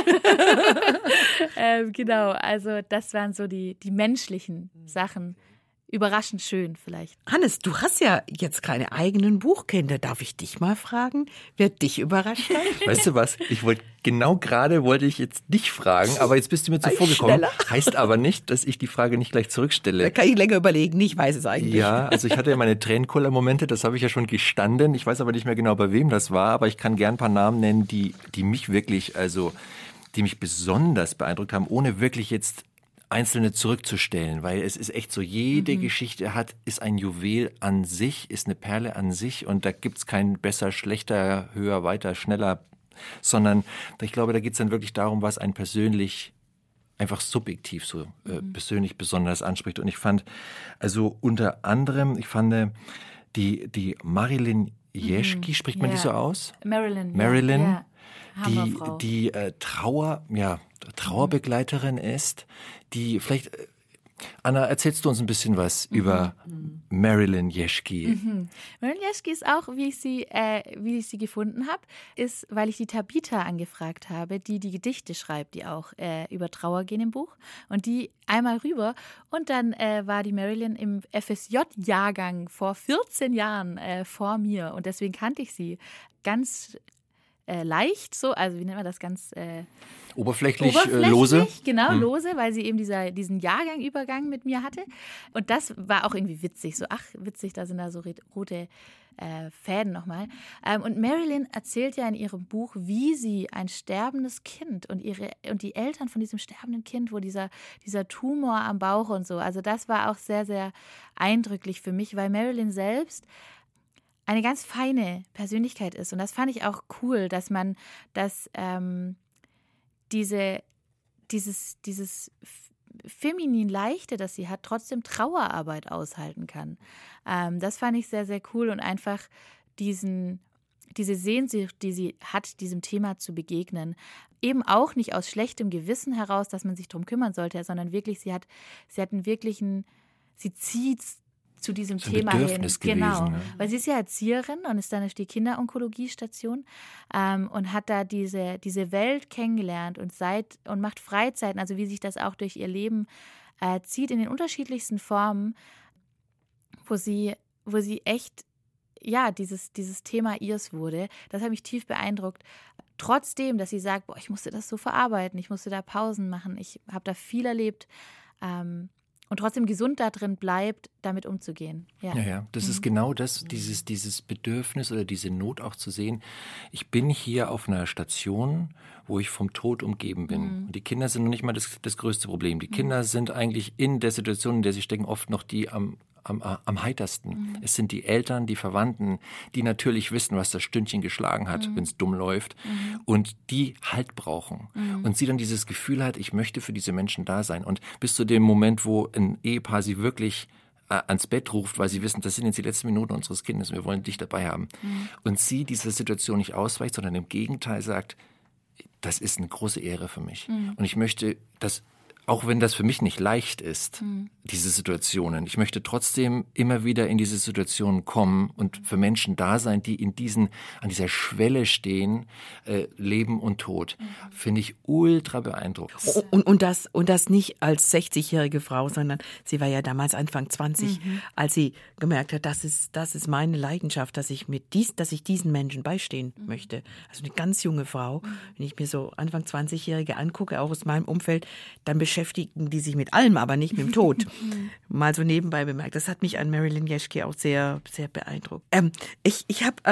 Genau, also das waren so die menschlichen Sachen, überraschend schön vielleicht. Hannes, du hast ja jetzt keine eigenen Buchkinder. Darf ich dich mal fragen, wer dich überrascht hat? Weißt du was? Wollte ich jetzt dich fragen, aber jetzt bist du mir zuvor gekommen. Heißt aber nicht, dass ich die Frage nicht gleich zurückstelle. Da kann ich länger überlegen, ich weiß es eigentlich. Ja, also ich hatte ja meine Tränenkoller-Momente, das habe ich ja schon gestanden. Ich weiß aber nicht mehr genau, bei wem das war, aber ich kann gern ein paar Namen nennen, die mich wirklich, also die mich besonders beeindruckt haben, ohne wirklich jetzt Einzelne zurückzustellen, weil es ist echt so, jede Geschichte ist ein Juwel an sich, ist eine Perle an sich und da gibt's kein besser, schlechter, höher, weiter, schneller, sondern ich glaube, da geht's dann wirklich darum, was einen persönlich einfach subjektiv so persönlich besonders anspricht. Und ich fand, also unter anderem, die Marilyn Jeschke, spricht man die so aus? Marilyn. Ja. Die Trauerbegleiterin ist, die vielleicht, Anna, erzählst du uns ein bisschen was über Marilyn Jeschke? Marilyn Jeschke ist auch, wie ich sie gefunden habe, ist, weil ich die Tabitha angefragt habe, die Gedichte schreibt, die auch über Trauer gehen im Buch. Und die einmal rüber. Und dann war die Marilyn im FSJ-Jahrgang vor 14 Jahren vor mir. Und deswegen kannte ich sie ganz leicht so, also wie nennt man das, ganz oberflächlich lose. Genau, lose, weil sie eben diesen Jahrgangübergang mit mir hatte. Und das war auch irgendwie witzig, so witzig, da sind da so rote Fäden nochmal. Und Marilyn erzählt ja in ihrem Buch, wie sie ein sterbendes Kind und die Eltern von diesem sterbenden Kind, wo dieser Tumor am Bauch und so, also das war auch sehr, sehr eindrücklich für mich, weil Marilyn selbst eine ganz feine Persönlichkeit ist. Und das fand ich auch cool, dass man dieses feminin Leichte, das sie hat, trotzdem Trauerarbeit aushalten kann. Das fand ich sehr, sehr cool und einfach diese Sehnsucht, die sie hat, diesem Thema zu begegnen. Eben auch nicht aus schlechtem Gewissen heraus, dass man sich darum kümmern sollte, sondern wirklich, sie zieht zu diesem so Hin. Gewesen, Genau, ne? weil sie ist ja Erzieherin und ist dann auf die Kinderonkologiestation und hat da diese Welt kennengelernt und macht Freizeiten, also wie sich das auch durch ihr Leben zieht in den unterschiedlichsten Formen, wo sie echt, ja, dieses Thema ihrs wurde. Das hat mich tief beeindruckt. Trotzdem, dass sie sagt, boah, ich musste das so verarbeiten, ich musste da Pausen machen, ich habe da viel erlebt, und trotzdem gesund da drin bleibt, damit umzugehen. Ja, das ist genau das, dieses Bedürfnis oder diese Not auch zu sehen. Ich bin hier auf einer Station, wo ich vom Tod umgeben bin. Und die Kinder sind noch nicht mal das größte Problem. Die Kinder sind eigentlich in der Situation, in der sie stecken, oft noch die am heitersten. Es sind die Eltern, die Verwandten, die natürlich wissen, was das Stündchen geschlagen hat, wenn es dumm läuft, und die Halt brauchen. Und sie dann dieses Gefühl hat, ich möchte für diese Menschen da sein. Und bis zu dem Moment, wo ein Ehepaar sie wirklich ans Bett ruft, weil sie wissen, das sind jetzt die letzten Minuten unseres Kindes und wir wollen dich dabei haben. Und sie dieser Situation nicht ausweicht, sondern im Gegenteil sagt, das ist eine große Ehre für mich. Und ich möchte, dass, auch wenn das für mich nicht leicht ist, diese Situationen, ich möchte trotzdem immer wieder in diese Situationen kommen und für Menschen da sein, die an dieser Schwelle stehen, Leben und Tod. Finde ich ultra beeindruckend. Und das nicht als 60-jährige Frau, sondern sie war ja damals Anfang 20, als sie gemerkt hat, das ist meine Leidenschaft, dass ich diesen Menschen beistehen möchte. Also eine ganz junge Frau. Wenn ich mir so Anfang 20-Jährige angucke, auch aus meinem Umfeld, dann beschäftigen die sich mit allem, aber nicht mit dem Tod. Mal so nebenbei bemerkt. Das hat mich an Marilyn Jeschke auch sehr, sehr beeindruckt. Ich habe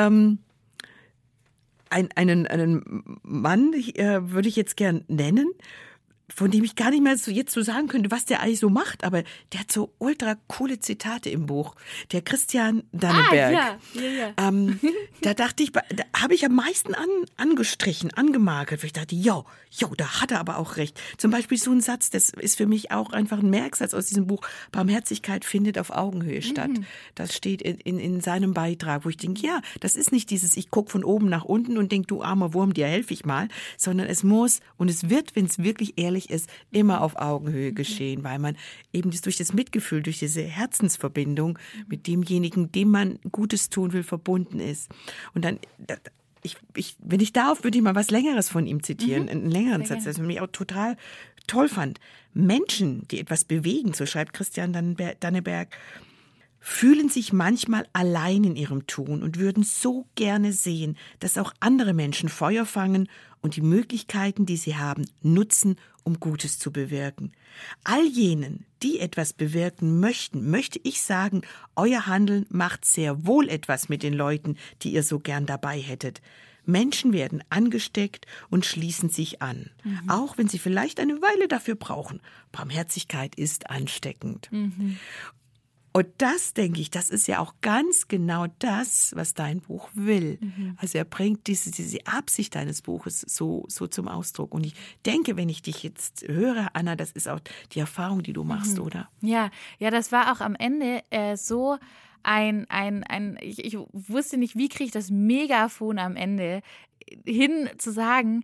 einen Mann, würde ich jetzt gern nennen, von dem ich gar nicht mehr jetzt so sagen könnte, was der eigentlich so macht, aber der hat so ultra coole Zitate im Buch. Der Christian Danneberg. Ja. Da dachte ich, da habe ich am meisten angestrichen, angemarkert, weil ich dachte, jo, da hat er aber auch recht. Zum Beispiel so ein Satz, das ist für mich auch einfach ein Merksatz aus diesem Buch, Barmherzigkeit findet auf Augenhöhe statt. Das steht in seinem Beitrag, wo ich denke, ja, das ist nicht dieses, ich gucke von oben nach unten und denke, du armer Wurm, dir helfe ich mal, sondern es muss und es wird, wenn es wirklich ehrlich ist, immer auf Augenhöhe geschehen, weil man eben durch das Mitgefühl, durch diese Herzensverbindung mit demjenigen, dem man Gutes tun will, verbunden ist. Und dann, wenn ich darf, würde ich mal was Längeres von ihm zitieren, einen längeren Satz, das ich mich auch total toll fand. Menschen, die etwas bewegen, so schreibt Christian Danneberg, fühlen sich manchmal allein in ihrem Tun und würden so gerne sehen, dass auch andere Menschen Feuer fangen und die Möglichkeiten, die sie haben, nutzen, um Gutes zu bewirken. All jenen, die etwas bewirken möchten, möchte ich sagen, euer Handeln macht sehr wohl etwas mit den Leuten, die ihr so gern dabei hättet. Menschen werden angesteckt und schließen sich an, auch wenn sie vielleicht eine Weile dafür brauchen. Barmherzigkeit ist ansteckend. Und das, denke ich, das ist ja auch ganz genau das, was dein Buch will. Also er bringt diese Absicht deines Buches so zum Ausdruck. Und ich denke, wenn ich dich jetzt höre, Anna, das ist auch die Erfahrung, die du machst, oder? Ja, das war auch am Ende so ich wusste nicht, wie kriege ich das Megafon am Ende hin zu sagen,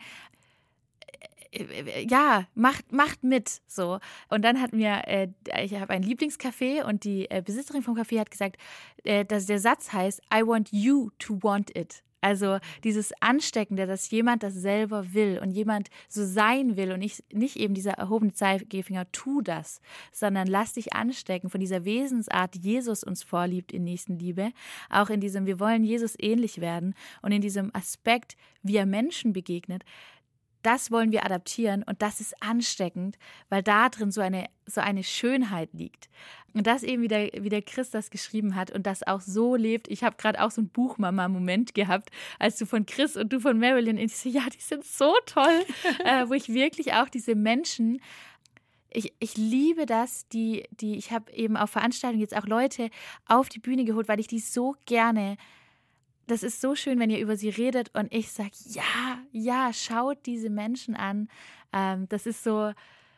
ja, macht mit, so. Und dann hat ich habe ein Lieblingscafé und die Besitzerin vom Café hat gesagt, dass der Satz heißt, I want you to want it. Also dieses Ansteckende, dass jemand das selber will und jemand so sein will und nicht eben dieser erhobene Zeigefinger, tu das, sondern lass dich anstecken von dieser Wesensart, die Jesus uns vorliebt in Nächstenliebe, auch in diesem, wir wollen Jesus ähnlich werden und in diesem Aspekt, wie er Menschen begegnet. Das wollen wir adaptieren und das ist ansteckend, weil da drin so eine Schönheit liegt. Und das eben, wie der Chris das geschrieben hat und das auch so lebt. Ich habe gerade auch so einen Buchmama-Moment gehabt, als du von Chris und du von Marilyn, und ich so, ja, die sind so toll, wo ich wirklich auch diese Menschen, ich liebe das, ich habe eben auf Veranstaltungen jetzt auch Leute auf die Bühne geholt, weil ich die so gerne das ist so schön, wenn ihr über sie redet und ich sage, ja, schaut diese Menschen an. Das ist so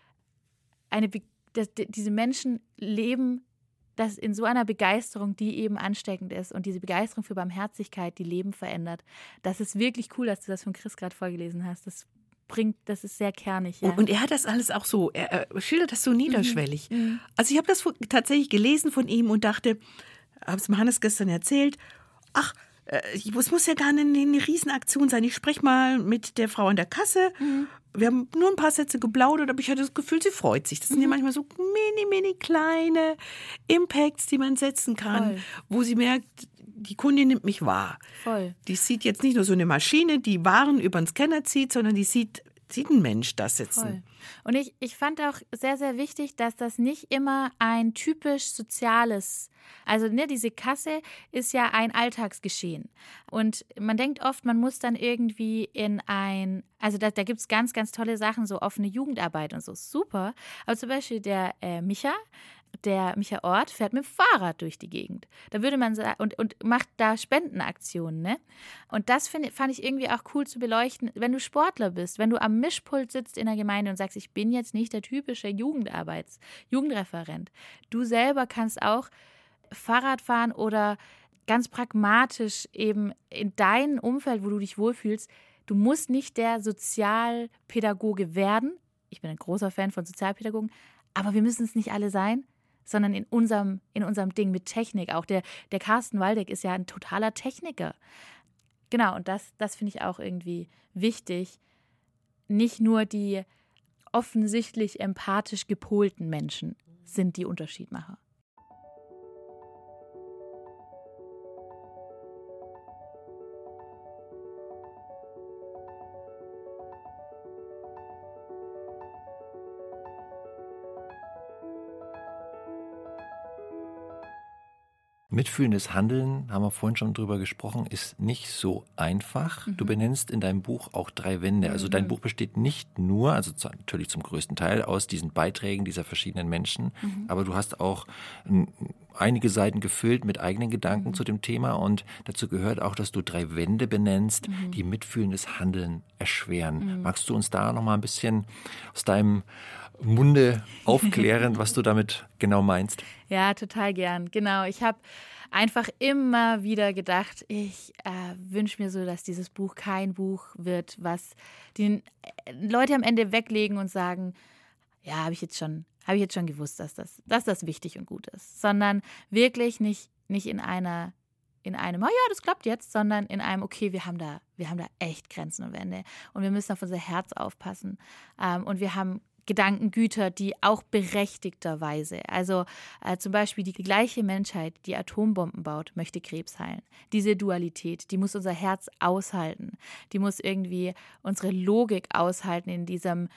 diese Menschen leben das in so einer Begeisterung, die eben ansteckend ist und diese Begeisterung für Barmherzigkeit, die Leben verändert. Das ist wirklich cool, dass du das von Chris gerade vorgelesen hast. Das ist sehr kernig. Ja. Und er hat das alles auch so, er schildert das so niederschwellig. Also ich habe das tatsächlich gelesen von ihm und dachte, habe es Hannes gestern erzählt, es muss ja gar eine Riesenaktion sein. Ich spreche mal mit der Frau an der Kasse. Wir haben nur ein paar Sätze geplaudert, aber ich hatte das Gefühl, sie freut sich. Das sind ja manchmal so mini kleine Impacts, die man setzen kann, wo sie merkt, die Kundin nimmt mich wahr. Voll. Die sieht jetzt nicht nur so eine Maschine, die Waren über den Scanner zieht, sondern die sieht ein Mensch da sitzen. Voll. Und ich fand auch sehr, sehr wichtig, dass das nicht immer ein typisch soziales, also diese Kasse ist ja ein Alltagsgeschehen. Und man denkt oft, man muss dann irgendwie also da gibt es ganz, ganz tolle Sachen, so offene Jugendarbeit und so, super. Aber zum Beispiel der Micha Ort fährt mit dem Fahrrad durch die Gegend. Da würde man sagen, und macht da Spendenaktionen, ne? Und das fand ich irgendwie auch cool zu beleuchten, wenn du Sportler bist, wenn du am Mischpult sitzt in der Gemeinde und sagst, ich bin jetzt nicht der typische Jugendreferent. Du selber kannst auch Fahrrad fahren oder ganz pragmatisch eben in deinem Umfeld, wo du dich wohlfühlst. Du musst nicht der Sozialpädagoge werden. Ich bin ein großer Fan von Sozialpädagogen, aber wir müssen es nicht alle sein, sondern in unserem Ding mit Technik. Auch der Carsten Waldeck ist ja ein totaler Techniker. Genau, und das finde ich auch irgendwie wichtig. Nicht nur die offensichtlich empathisch gepolten Menschen sind die Unterschiedmacher. Mitfühlendes Handeln, haben wir vorhin schon drüber gesprochen, ist nicht so einfach. Du benennst in deinem Buch auch 3 Wände. Also dein Buch besteht nicht nur, also natürlich zum größten Teil, aus diesen Beiträgen dieser verschiedenen Menschen, aber du hast auch einige Seiten gefüllt mit eigenen Gedanken zu dem Thema und dazu gehört auch, dass du 3 Wände benennst, die mitfühlendes Handeln erschweren. Magst du uns da nochmal ein bisschen aus deinem Munde aufklären, was du damit genau meinst? Ja, total gern. Genau, ich habe einfach immer wieder gedacht, ich wünsche mir so, dass dieses Buch kein Buch wird, was die Leute am Ende weglegen und sagen, ja, habe ich jetzt schon gewusst, dass das wichtig und gut ist, sondern wirklich nicht in einem, oh ja, das klappt jetzt, sondern in einem, okay, wir haben da echt Grenzen und Wände und wir müssen auf unser Herz aufpassen und wir haben Gedankengüter, die auch berechtigterweise, also zum Beispiel die gleiche Menschheit, die Atombomben baut, möchte Krebs heilen. Diese Dualität, die muss unser Herz aushalten. Die muss irgendwie unsere Logik aushalten in dieser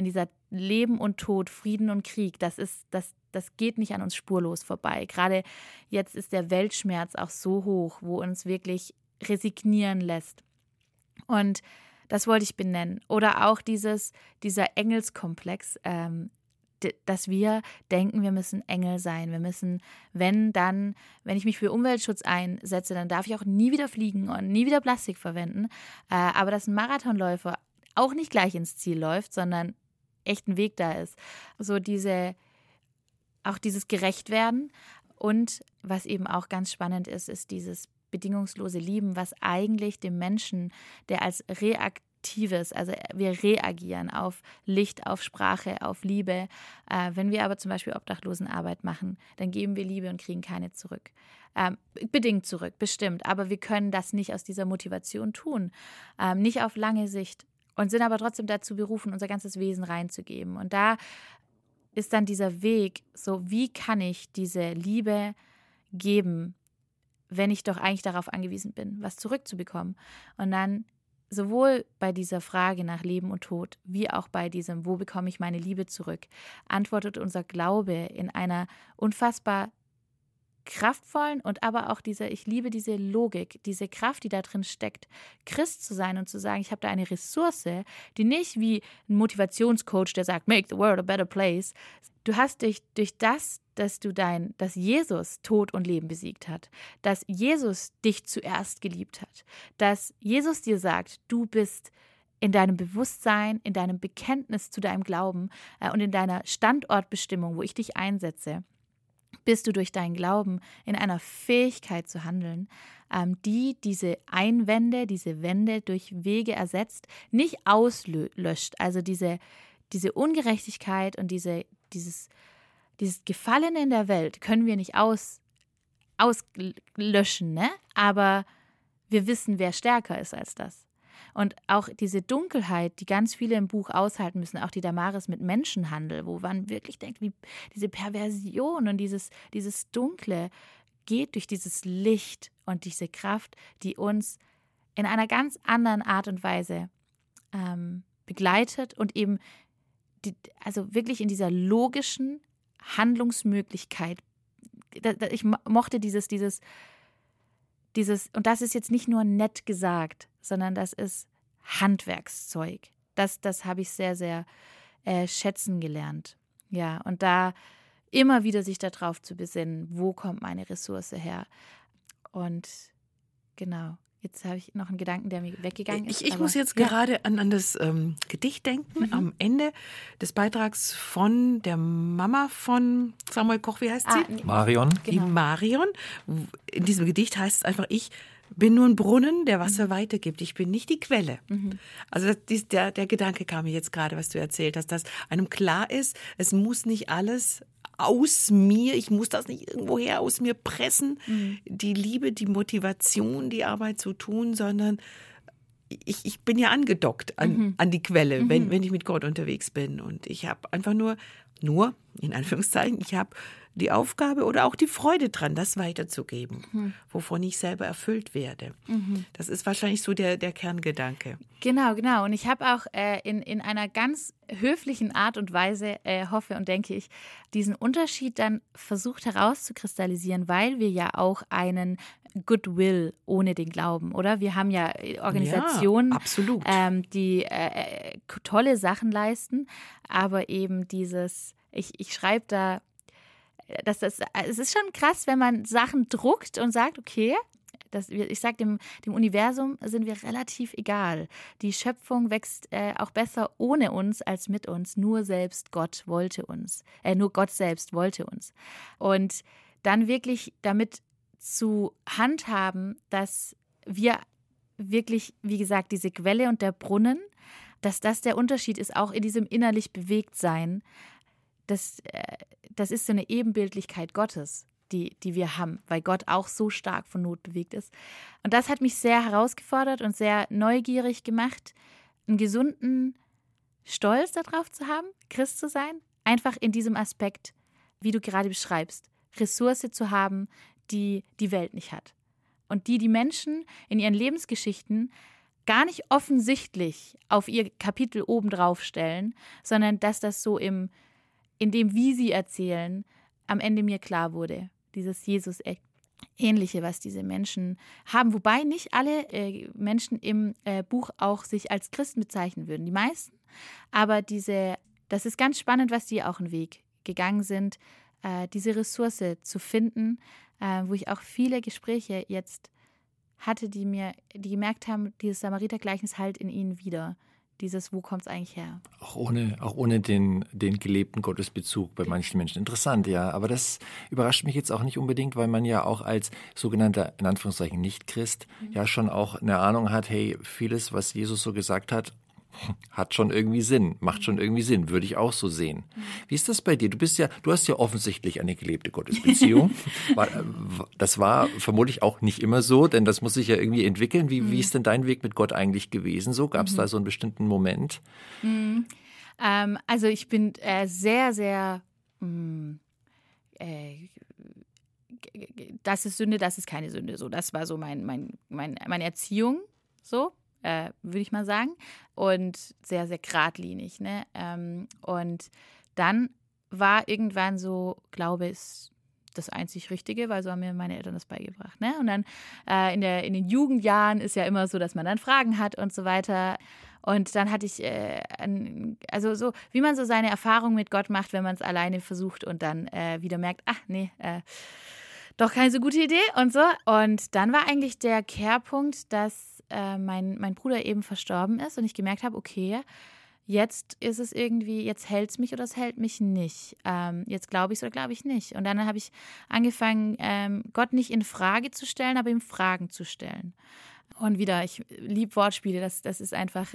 Leben und Tod, Frieden und Krieg. Das geht nicht an uns spurlos vorbei. Gerade jetzt ist der Weltschmerz auch so hoch, wo uns wirklich resignieren lässt. Und das wollte ich benennen. Oder auch dieser Engelskomplex, dass wir denken, wir müssen Engel sein. Wir müssen, wenn ich mich für Umweltschutz einsetze, dann darf ich auch nie wieder fliegen und nie wieder Plastik verwenden. Aber dass ein Marathonläufer auch nicht gleich ins Ziel läuft, sondern echt ein Weg da ist. So dieses Gerechtwerden. Und was eben auch ganz spannend ist dieses bedingungslose Lieben, was eigentlich dem Menschen, der als reaktives, also wir reagieren auf Licht, auf Sprache, auf Liebe. Wenn wir aber zum Beispiel Obdachlosenarbeit machen, dann geben wir Liebe und kriegen keine zurück. Bedingt zurück, bestimmt, aber wir können das nicht aus dieser Motivation tun, nicht auf lange Sicht und sind aber trotzdem dazu berufen, unser ganzes Wesen reinzugeben. Und da ist dann dieser Weg, so wie kann ich diese Liebe geben, wenn ich doch eigentlich darauf angewiesen bin, was zurückzubekommen. Und dann sowohl bei dieser Frage nach Leben und Tod, wie auch bei diesem, wo bekomme ich meine Liebe zurück, antwortet unser Glaube in einer unfassbar kraftvollen und aber auch ich liebe diese Logik, diese Kraft, die da drin steckt, Christ zu sein und zu sagen, ich habe da eine Ressource, die nicht wie ein Motivationscoach, der sagt, make the world a better place. Du hast durch das dass Jesus Tod und Leben besiegt hat, dass Jesus dich zuerst geliebt hat, dass Jesus dir sagt, du bist in deinem Bewusstsein, in deinem Bekenntnis zu deinem Glauben und in deiner Standortbestimmung, wo ich dich einsetze, bist du durch deinen Glauben in einer Fähigkeit zu handeln, die diese Einwände, diese Wände durch Wege ersetzt, nicht auslöscht. Also diese Ungerechtigkeit und dieses Gefallene in der Welt können wir nicht auslöschen, ne? Aber wir wissen, wer stärker ist als das. Und auch diese Dunkelheit, die ganz viele im Buch aushalten müssen, auch die Damaris mit Menschenhandel, wo man wirklich denkt, wie diese Perversion und dieses Dunkle geht durch dieses Licht und diese Kraft, die uns in einer ganz anderen Art und Weise begleitet und eben also wirklich in dieser logischen Handlungsmöglichkeit. Ich mochte dieses, und das ist jetzt nicht nur nett gesagt, sondern das ist Handwerkszeug. Das habe ich sehr, sehr schätzen gelernt. Ja, und da immer wieder sich darauf zu besinnen, wo kommt meine Ressource her? Und genau, jetzt habe ich noch einen Gedanken, der mir weggegangen ist. Ich muss jetzt gerade an das Gedicht denken, am Ende des Beitrags von der Mama von Samuel Koch, wie heißt sie? Marion. Die Marion. In diesem Gedicht heißt es einfach, ich bin nur ein Brunnen, der Wasser weitergibt. Ich bin nicht die Quelle. Also der Gedanke kam mir jetzt gerade, was du erzählt hast, dass einem klar ist, es muss nicht alles aus mir, ich muss das nicht irgendwoher aus mir pressen, die Liebe, die Motivation, die Arbeit zu tun, sondern ich bin ja angedockt an die Quelle, wenn ich mit Gott unterwegs bin. Und ich habe einfach nur, in Anführungszeichen, ich habe die Aufgabe oder auch die Freude dran, das weiterzugeben, wovon ich selber erfüllt werde. Das ist wahrscheinlich so der Kerngedanke. Genau. Und ich habe auch in einer ganz höflichen Art und Weise, hoffe und denke ich, diesen Unterschied dann versucht herauszukristallisieren, weil wir ja auch einen Goodwill ohne den Glauben, oder? Wir haben ja Organisationen, absolut. Die tolle Sachen leisten, aber eben dieses, ich schreibe da, es ist schon krass, wenn man Sachen druckt und sagt, okay, ich sage, dem Universum sind wir relativ egal. Die Schöpfung wächst auch besser ohne uns als mit uns. Nur Gott selbst wollte uns. Und dann wirklich damit zu handhaben, dass wir wirklich, wie gesagt, diese Quelle und der Brunnen, dass das der Unterschied ist, auch in diesem innerlich bewegt sein. Das ist so eine Ebenbildlichkeit Gottes, die wir haben, weil Gott auch so stark von Not bewegt ist. Und das hat mich sehr herausgefordert und sehr neugierig gemacht, einen gesunden Stolz darauf zu haben, Christ zu sein, einfach in diesem Aspekt, wie du gerade beschreibst, Ressource zu haben, die die Welt nicht hat. Und die Menschen in ihren Lebensgeschichten gar nicht offensichtlich auf ihr Kapitel obendrauf stellen, sondern dass das so in dem, wie sie erzählen, am Ende mir klar wurde. Dieses Jesus-Ähnliche, was diese Menschen haben. Wobei nicht alle Menschen im Buch auch sich als Christen bezeichnen würden. Die meisten. Aber das ist ganz spannend, was die auch einen Weg gegangen sind, diese Ressource zu finden, wo ich auch viele Gespräche jetzt hatte, die gemerkt haben, dieses Samaritergleichnis halt in ihnen wieder. Dieses, wo kommt es eigentlich her? Auch ohne den gelebten Gottesbezug bei manchen Menschen. Interessant, ja. Aber das überrascht mich jetzt auch nicht unbedingt, weil man ja auch als sogenannter, in Anführungszeichen, Nicht-Christ ja schon auch eine Ahnung hat, hey, vieles, was Jesus so gesagt hat schon irgendwie Sinn, macht schon irgendwie Sinn, würde ich auch so sehen. Wie ist das bei dir? Du hast ja offensichtlich eine gelebte Gottesbeziehung. Das war vermutlich auch nicht immer so, denn das muss sich ja irgendwie entwickeln. Wie ist denn dein Weg mit Gott eigentlich gewesen? So, gab es da so einen bestimmten Moment? Also ich bin sehr, sehr das ist Sünde, das ist keine Sünde. So, das war so meine Erziehung, so. Würde ich mal sagen. Und sehr, sehr geradlinig. Ne? Und dann war irgendwann so, Glaube ist das einzig Richtige, weil so haben mir meine Eltern das beigebracht. Ne? Und dann in den Jugendjahren ist ja immer so, dass man dann Fragen hat und so weiter. Und dann hatte ich, also so, wie man so seine Erfahrung mit Gott macht, wenn man es alleine versucht und dann wieder merkt, ach nee, doch keine so gute Idee und so. Und dann war eigentlich der Kehrpunkt, dass mein Bruder eben verstorben ist und ich gemerkt habe, okay, jetzt ist es irgendwie, jetzt hält es mich oder es hält mich nicht. Jetzt glaube ich es oder glaube ich nicht. Und dann habe ich angefangen, Gott nicht in Frage zu stellen, aber ihm Fragen zu stellen. Und wieder, ich liebe Wortspiele, das ist einfach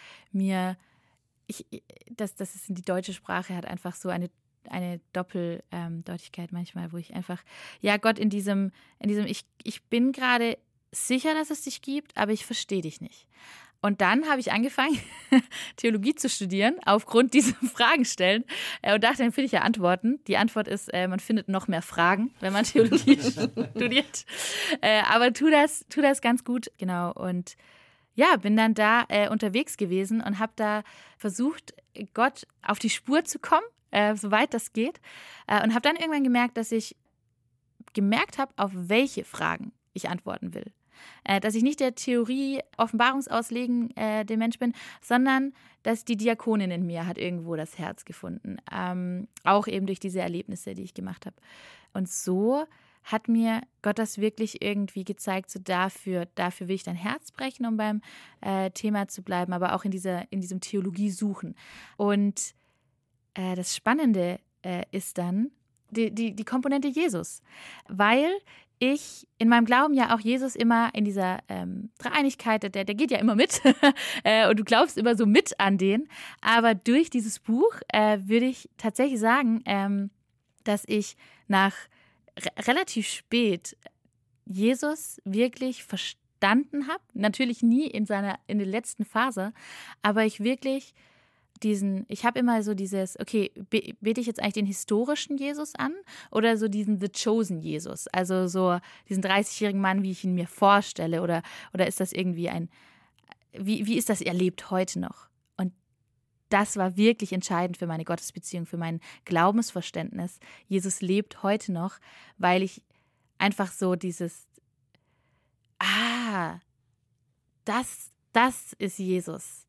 das ist die deutsche Sprache, hat einfach so eine Doppeldeutigkeit manchmal, wo ich einfach, ja Gott, in diesem ich bin gerade sicher, dass es dich gibt, aber ich verstehe dich nicht. Und dann habe ich angefangen, Theologie zu studieren, aufgrund dieser Fragen stellen und dachte, dann finde ich ja Antworten. Die Antwort ist, man findet noch mehr Fragen, wenn man Theologie studiert. Aber tu das ganz gut, genau. Und ja, bin dann da unterwegs gewesen und habe da versucht, Gott auf die Spur zu kommen, soweit das geht. Und habe dann irgendwann gemerkt, dass ich gemerkt habe, auf welche Fragen ich antworten will. Dass ich nicht der Theorie Offenbarungsauslegen der Mensch bin, sondern dass die Diakonin in mir hat irgendwo das Herz gefunden. Auch eben durch diese Erlebnisse, die ich gemacht habe. Und so hat mir Gott das wirklich irgendwie gezeigt, so dafür will ich dein Herz brechen, um beim Thema zu bleiben, aber auch in diesem Theologie suchen. Und das Spannende ist dann die Komponente Jesus, weil ich in meinem Glauben ja auch Jesus immer in dieser Dreieinigkeit, der geht ja immer mit und du glaubst immer so mit an den, aber durch dieses Buch würde ich tatsächlich sagen, dass ich nach relativ spät Jesus wirklich verstanden habe, natürlich nie in der letzten Phase, aber ich wirklich ich habe immer so dieses, okay, bete ich jetzt eigentlich den historischen Jesus an oder so diesen The Chosen Jesus, also so diesen 30-jährigen Mann, wie ich ihn mir vorstelle oder ist das irgendwie wie ist das erlebt heute noch? Und das war wirklich entscheidend für meine Gottesbeziehung, für mein Glaubensverständnis. Jesus lebt heute noch, weil ich einfach so dieses, das ist Jesus,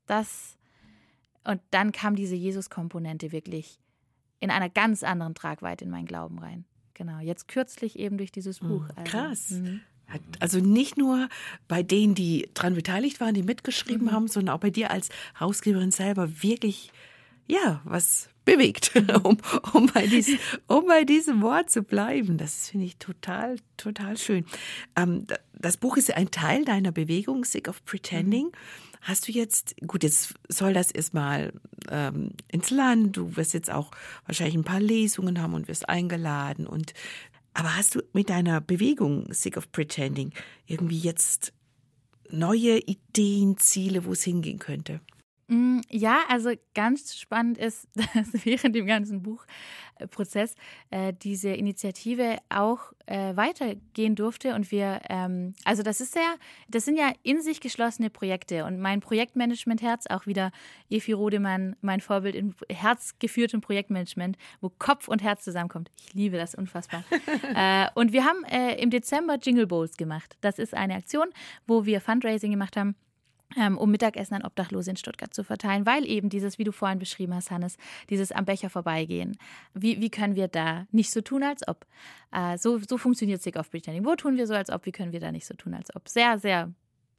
und dann kam diese Jesus-Komponente wirklich in einer ganz anderen Tragweite in meinen Glauben rein. Genau, jetzt kürzlich eben durch dieses Buch. Krass. Also nicht nur bei denen, die daran beteiligt waren, die mitgeschrieben haben, sondern auch bei dir als Herausgeberin selber wirklich, ja, was bewegt, um bei diesem Wort zu bleiben. Das finde ich total, total schön. Das Buch ist ein Teil deiner Bewegung, Sick of Pretending. Hast du jetzt soll das erstmal ins Land, du wirst jetzt auch wahrscheinlich ein paar Lesungen haben und wirst eingeladen. Aber hast du mit deiner Bewegung Sick of Pretending irgendwie jetzt neue Ideen, Ziele, wo es hingehen könnte? Ja, also ganz spannend ist, dass während dem ganzen Buchprozess diese Initiative auch weitergehen durfte und wir, also das sind ja in sich geschlossene Projekte und mein Projektmanagement-Herz, auch wieder Efi Rodemann, mein Vorbild im herzgeführten Projektmanagement, wo Kopf und Herz zusammenkommt. Ich liebe das unfassbar. Und wir haben im Dezember Jingle Bowls gemacht. Das ist eine Aktion, wo wir Fundraising gemacht haben, um Mittagessen an Obdachlose in Stuttgart zu verteilen, weil eben dieses, wie du vorhin beschrieben hast, Hannes, dieses am Becher vorbeigehen. Wie können wir da nicht so tun, als ob? So funktioniert Sick of Pretending. Wo tun wir so, als ob? Wie können wir da nicht so tun, als ob? Sehr, sehr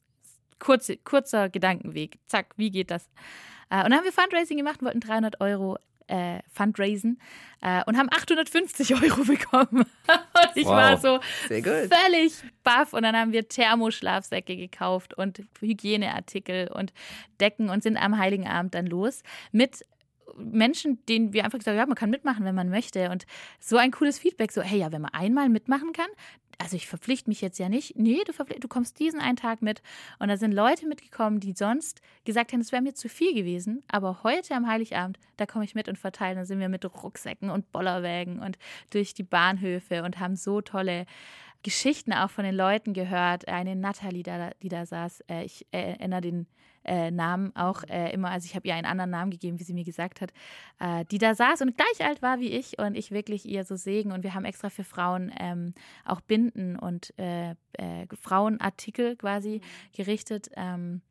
kurzer Gedankenweg. Zack, wie geht das? Und dann haben wir Fundraising gemacht, wollten 300 € fundraisen und haben 850 € bekommen. Und ich war so völlig baff. Und dann haben wir Thermoschlafsäcke gekauft und Hygieneartikel und Decken und sind am Heiligen Abend dann los mit Menschen, denen wir einfach gesagt haben, ja, man kann mitmachen, wenn man möchte. Und so ein cooles Feedback, so, hey, ja, wenn man einmal mitmachen kann, also ich verpflichte mich jetzt ja nicht. Nee, du kommst diesen einen Tag mit. Und da sind Leute mitgekommen, die sonst gesagt haben, es wäre mir zu viel gewesen. Aber heute am Heiligabend, da komme ich mit und verteile. Da sind wir mit Rucksäcken und Bollerwägen und durch die Bahnhöfe und haben so tolle Geschichten auch von den Leuten gehört. Eine Nathalie, die da saß, ich erinnere den Namen auch immer, also ich habe ihr einen anderen Namen gegeben, wie sie mir gesagt hat, die da saß und gleich alt war wie ich und ich wirklich ihr so Segen und wir haben extra für Frauen auch Binden und Frauenartikel quasi gerichtet,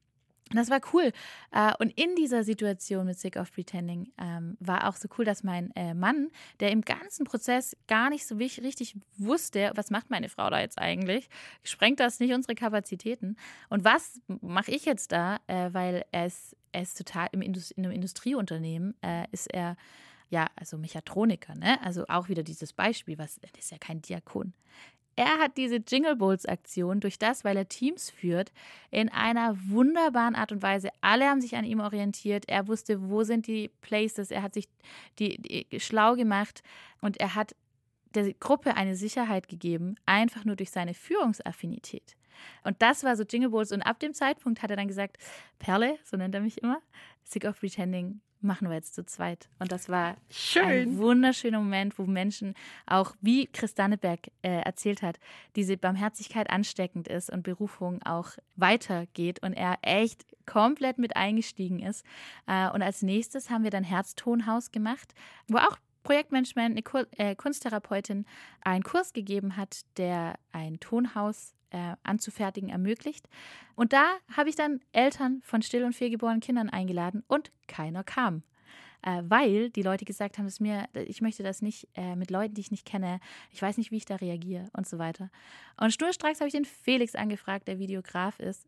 Das war cool. Und in dieser Situation mit Sick of Pretending war auch so cool, dass mein Mann, der im ganzen Prozess gar nicht so richtig wusste, was macht meine Frau da jetzt eigentlich, sprengt das nicht unsere Kapazitäten? Und was mache ich jetzt da? Weil er ist total in einem Industrieunternehmen, ist er ja, also Mechatroniker, ne? Also auch wieder dieses Beispiel, das ist ja kein Diakon. Er hat diese Jingle Bowls Aktion durch das, weil er Teams führt, in einer wunderbaren Art und Weise. Alle haben sich an ihm orientiert. Er wusste, wo sind die Places. Er hat sich die schlau gemacht und er hat der Gruppe eine Sicherheit gegeben, einfach nur durch seine Führungsaffinität. Und das war so Jingle Bowls. Und ab dem Zeitpunkt hat er dann gesagt, Perle, so nennt er mich immer, Sick of Pretending, machen wir jetzt zu zweit. Und das war ein wunderschöner Moment, wo Menschen auch, wie Chris Danneberg erzählt hat, diese Barmherzigkeit ansteckend ist und Berufung auch weitergeht und er echt komplett mit eingestiegen ist. Und als nächstes haben wir dann Herztonhaus gemacht, wo auch Projektmanagement, eine Kunsttherapeutin einen Kurs gegeben hat, der ein Tonhaus anzufertigen ermöglicht. Und da habe ich dann Eltern von still- und fehlgeborenen Kindern eingeladen und keiner kam. Weil die Leute gesagt haben, ich möchte das nicht mit Leuten, die ich nicht kenne, ich weiß nicht, wie ich da reagiere und so weiter. Und schnurstracks habe ich den Felix angefragt, der Videograf ist.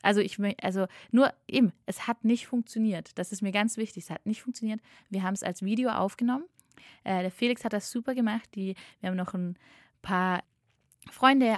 Es hat nicht funktioniert. Das ist mir ganz wichtig, es hat nicht funktioniert. Wir haben es als Video aufgenommen. Der Felix hat das super gemacht. Wir haben noch ein paar Freunde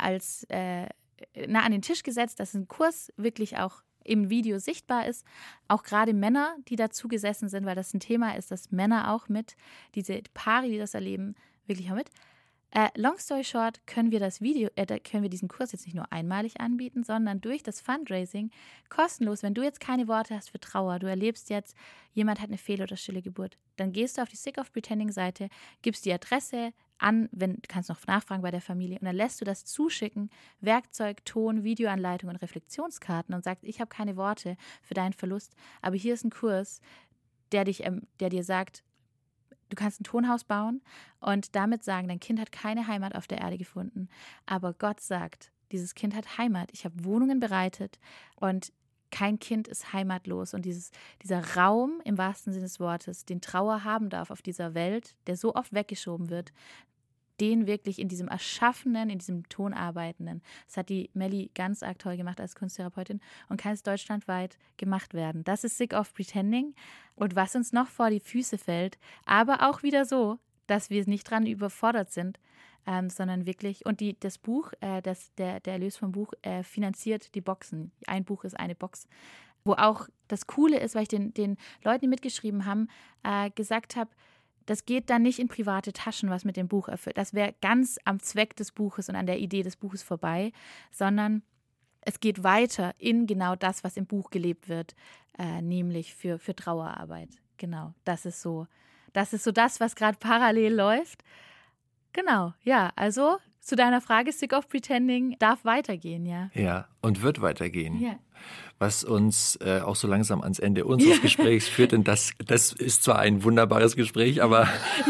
an den Tisch gesetzt, dass ein Kurs wirklich auch im Video sichtbar ist. Auch gerade Männer, die dazu gesessen sind, weil das ein Thema ist, dass Männer auch diese Paare, die das erleben, wirklich auch mit. Long story short, können wir diesen Kurs jetzt nicht nur einmalig anbieten, sondern durch das Fundraising kostenlos. Wenn du jetzt keine Worte hast für Trauer, du erlebst jetzt, jemand hat eine Fehl- oder stille Geburt, dann gehst du auf die Sick of Pretending Seite, gibst die Adresse an, du kannst noch nachfragen bei der Familie und dann lässt du das zuschicken, Werkzeug, Ton, Videoanleitung und Reflexionskarten und sagst, ich habe keine Worte für deinen Verlust, aber hier ist ein Kurs, der dir sagt, du kannst ein Tonhaus bauen und damit sagen, dein Kind hat keine Heimat auf der Erde gefunden. Aber Gott sagt, dieses Kind hat Heimat. Ich habe Wohnungen bereitet und kein Kind ist heimatlos. Und dieser Raum im wahrsten Sinne des Wortes, den Trauer haben darf auf dieser Welt, der so oft weggeschoben wird, den wirklich in diesem Erschaffenen, in diesem Tonarbeitenden. Das hat die Melli ganz arg toll gemacht als Kunsttherapeutin und kann es deutschlandweit gemacht werden. Das ist Sick of Pretending und was uns noch vor die Füße fällt, aber auch wieder so, dass wir nicht dran überfordert sind, sondern wirklich, und das Buch, der Erlös vom Buch finanziert die Boxen. Ein Buch ist eine Box. Wo auch das Coole ist, weil ich den Leuten, die mitgeschrieben haben, gesagt habe, das geht dann nicht in private Taschen, was mit dem Buch erfüllt. Das wäre ganz am Zweck des Buches und an der Idee des Buches vorbei, sondern es geht weiter in genau das, was im Buch gelebt wird, nämlich für Trauerarbeit. Genau, das ist so das, was gerade parallel läuft. Genau, ja, also zu deiner Frage, Sick of Pretending darf weitergehen, ja. Ja, und wird weitergehen. Ja. Was uns auch so langsam ans Ende unseres Gesprächs führt, denn das ist zwar ein wunderbares Gespräch, aber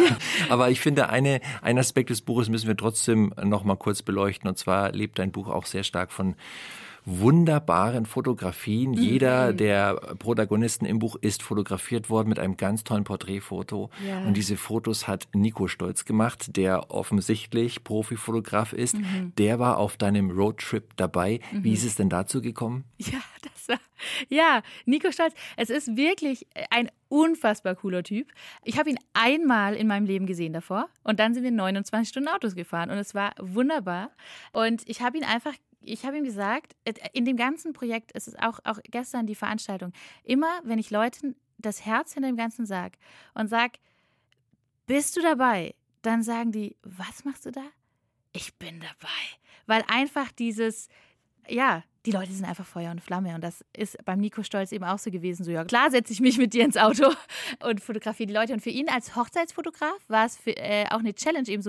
ich finde, ein Aspekt des Buches müssen wir trotzdem noch mal kurz beleuchten. Und zwar lebt dein Buch auch sehr stark von wunderbaren Fotografien. Jeder der Protagonisten im Buch ist fotografiert worden mit einem ganz tollen Porträtfoto. Ja. Und diese Fotos hat Nico Stolz gemacht, der offensichtlich Profifotograf ist. Der war auf deinem Roadtrip dabei. Wie ist es denn dazu gekommen? Ja, Nico Stolz. Es ist wirklich ein unfassbar cooler Typ. Ich habe ihn einmal in meinem Leben gesehen davor und dann sind wir 29 Stunden Autos gefahren und es war wunderbar. Und ich habe ihm gesagt, in dem ganzen Projekt, es ist auch gestern die Veranstaltung, immer wenn ich Leuten das Herz hinter dem Ganzen sage und sage, bist du dabei? Dann sagen die, was machst du da? Ich bin dabei. Weil einfach die Leute sind einfach Feuer und Flamme und das ist beim Nico Stolz eben auch so gewesen. So, ja klar setze ich mich mit dir ins Auto und fotografiere die Leute. Und für ihn als Hochzeitsfotograf war es auch eine Challenge, eben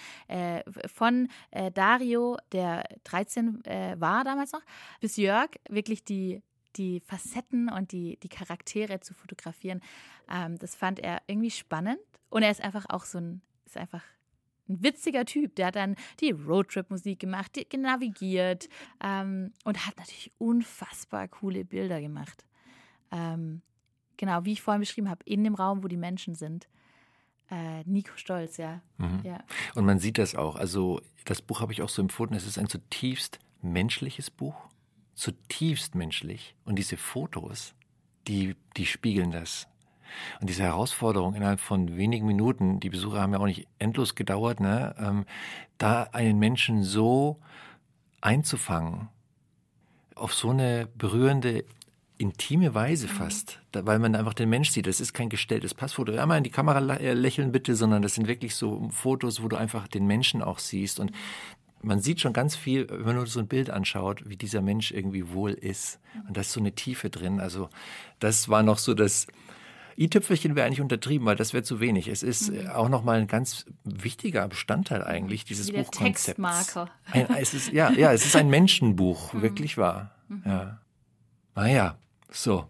von Dario, der 13 war damals noch, bis Jörg, wirklich die Facetten und die Charaktere zu fotografieren. Das fand er irgendwie spannend und er ist einfach auch ein witziger Typ, der hat dann die Roadtrip-Musik gemacht, navigiert und hat natürlich unfassbar coole Bilder gemacht. genau, wie ich vorhin beschrieben habe, in dem Raum, wo die Menschen sind. Nico Stolz, ja. Ja. Und man sieht das auch. Also das Buch habe ich auch so empfunden, es ist ein zutiefst menschliches Buch, zutiefst menschlich. Und diese Fotos, die spiegeln das. Und diese Herausforderung innerhalb von wenigen Minuten, die Besucher haben ja auch nicht endlos gedauert, ne? Da einen Menschen so einzufangen, auf so eine berührende, intime Weise fast, weil man einfach den Mensch sieht. Das ist kein gestelltes Passfoto. Einmal in die Kamera lächeln bitte, sondern das sind wirklich so Fotos, wo du einfach den Menschen auch siehst. Und man sieht schon ganz viel, wenn man nur so ein Bild anschaut, wie dieser Mensch irgendwie wohl ist. Und da ist so eine Tiefe drin. Also das war noch so das i-Tüpfelchen wäre eigentlich untertrieben, weil das wäre zu wenig. Es ist auch nochmal ein ganz wichtiger Bestandteil eigentlich dieses Buchkonzepts. Textmarker. Es ist ein Menschenbuch, wirklich wahr. Ja. Naja, so.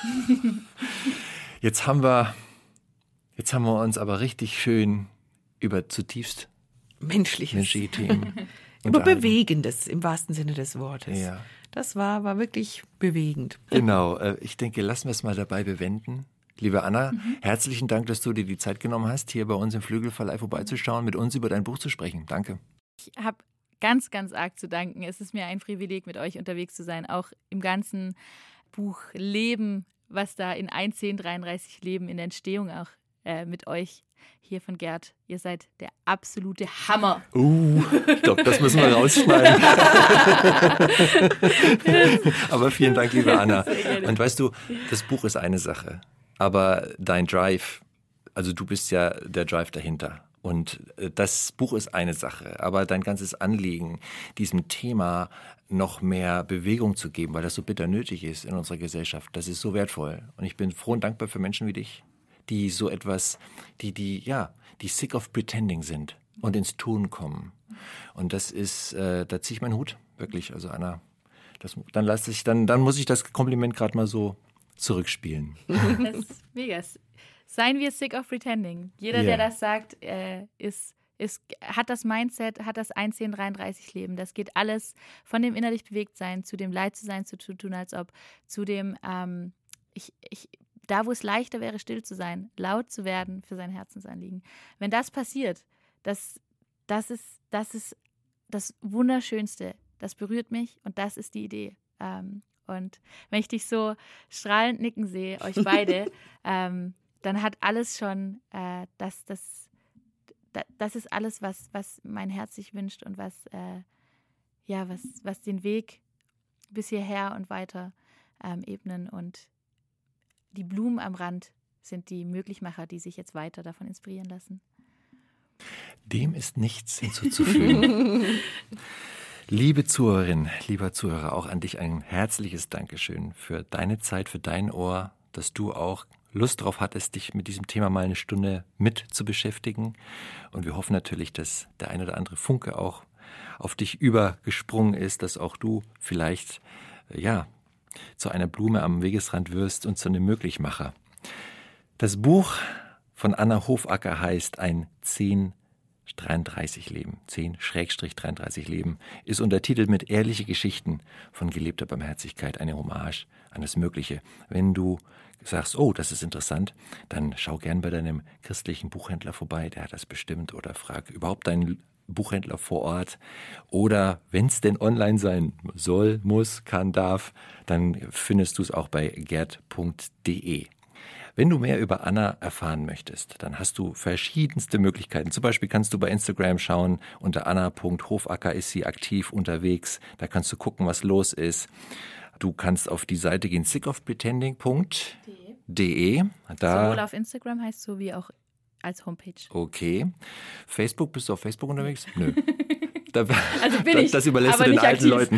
Jetzt haben wir uns aber richtig schön über zutiefst menschliche Themen über Bewegendes im wahrsten Sinne des Wortes. Ja. Das war wirklich bewegend. Genau, ich denke, lassen wir es mal dabei bewenden. Liebe Anna, herzlichen Dank, dass du dir die Zeit genommen hast, hier bei uns im Flügelverleih vorbeizuschauen, mit uns über dein Buch zu sprechen. Danke. Ich habe ganz, ganz arg zu danken. Es ist mir ein Privileg, mit euch unterwegs zu sein, auch im ganzen Buch Leben, was da in 1.10.33 Leben in der Entstehung auch mit euch hier von Gerd. Ihr seid der absolute Hammer. Ich glaube, das müssen wir rausschneiden. Aber vielen Dank, liebe Anna. Und weißt du, das Buch ist eine Sache, aber dein Drive, also du bist ja der Drive dahinter. Und das Buch ist eine Sache, aber dein ganzes Anliegen, diesem Thema noch mehr Bewegung zu geben, weil das so bitter nötig ist in unserer Gesellschaft, das ist so wertvoll. Und ich bin froh und dankbar für Menschen wie dich, die so etwas, die sick of pretending sind und ins Tun kommen. Und das ist, da ziehe ich meinen Hut, wirklich. Also Anna, dann muss ich das Kompliment gerade mal so zurückspielen. Das ist mega. Seien wir sick of pretending. Jeder, der das sagt, hat das Mindset, hat das 1.10.33 Leben. Das geht alles von dem innerlich bewegt sein, zu dem Leid zu sein, zu tun, als ob, zu dem, da wo es leichter wäre, still zu sein, laut zu werden für sein Herzensanliegen. Wenn das passiert, das ist das Wunderschönste. Das berührt mich und das ist die Idee. Und wenn ich dich so strahlend nicken sehe, euch beide, dann hat alles schon, das ist alles, was mein Herz sich wünscht und was den Weg bis hierher und weiter ebnen. Und die Blumen am Rand sind die Möglichmacher, die sich jetzt weiter davon inspirieren lassen. Dem ist nichts hinzuzufügen. Liebe Zuhörerin, lieber Zuhörer, auch an dich ein herzliches Dankeschön für deine Zeit, für dein Ohr, dass du auch Lust drauf hattest, dich mit diesem Thema mal eine Stunde mit zu beschäftigen. Und wir hoffen natürlich, dass der ein oder andere Funke auch auf dich übergesprungen ist, dass auch du vielleicht, zu einer Blume am Wegesrand wirst und zu einem Möglichmacher. Das Buch von Anna Hofacker heißt ein 10-33 Leben, 10-33 Leben, ist untertitelt mit ehrliche Geschichten von gelebter Barmherzigkeit, eine Hommage an das Mögliche. Wenn du sagst, oh, das ist interessant, dann schau gern bei deinem christlichen Buchhändler vorbei, der hat das bestimmt, oder frag überhaupt deinen Buchhändler vor Ort, oder wenn es denn online sein soll, muss, kann, darf, dann findest du es auch bei gerd.de. Wenn du mehr über Anna erfahren möchtest, dann hast du verschiedenste Möglichkeiten. Zum Beispiel kannst du bei Instagram schauen, unter anna.hofacker ist sie aktiv unterwegs. Da kannst du gucken, was los ist. Du kannst auf die Seite gehen, sickofpretending.de. Sowohl auf Instagram heißt es so wie auch als Homepage. Okay. Facebook, bist du auf Facebook unterwegs? Nö. Also bin ich, das überlässt du den alten Leuten.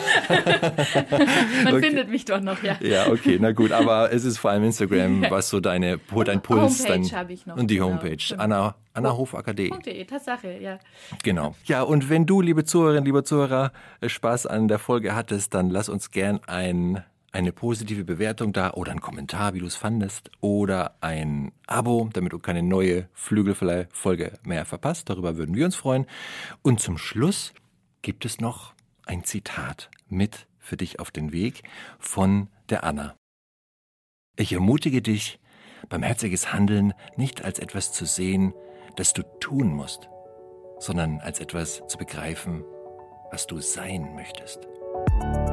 Man findet mich doch noch, ja. Ja, okay, na gut, aber es ist vor allem Instagram, was so dein Puls Homepage habe ich noch. Und die Homepage, genau. annahofacker.de. Tatsache, ja. Genau. Ja, und wenn du, liebe Zuhörerinnen, lieber Zuhörer, Spaß an der Folge hattest, dann lass uns gern eine positive Bewertung da oder einen Kommentar, wie du es fandest, oder ein Abo, damit du keine neue Flügelverleih-Folge mehr verpasst. Darüber würden wir uns freuen. Und zum Schluss gibt es noch ein Zitat mit für dich auf den Weg von der Anna. Ich ermutige dich, barmherziges Handeln nicht als etwas zu sehen, das du tun musst, sondern als etwas zu begreifen, was du sein möchtest.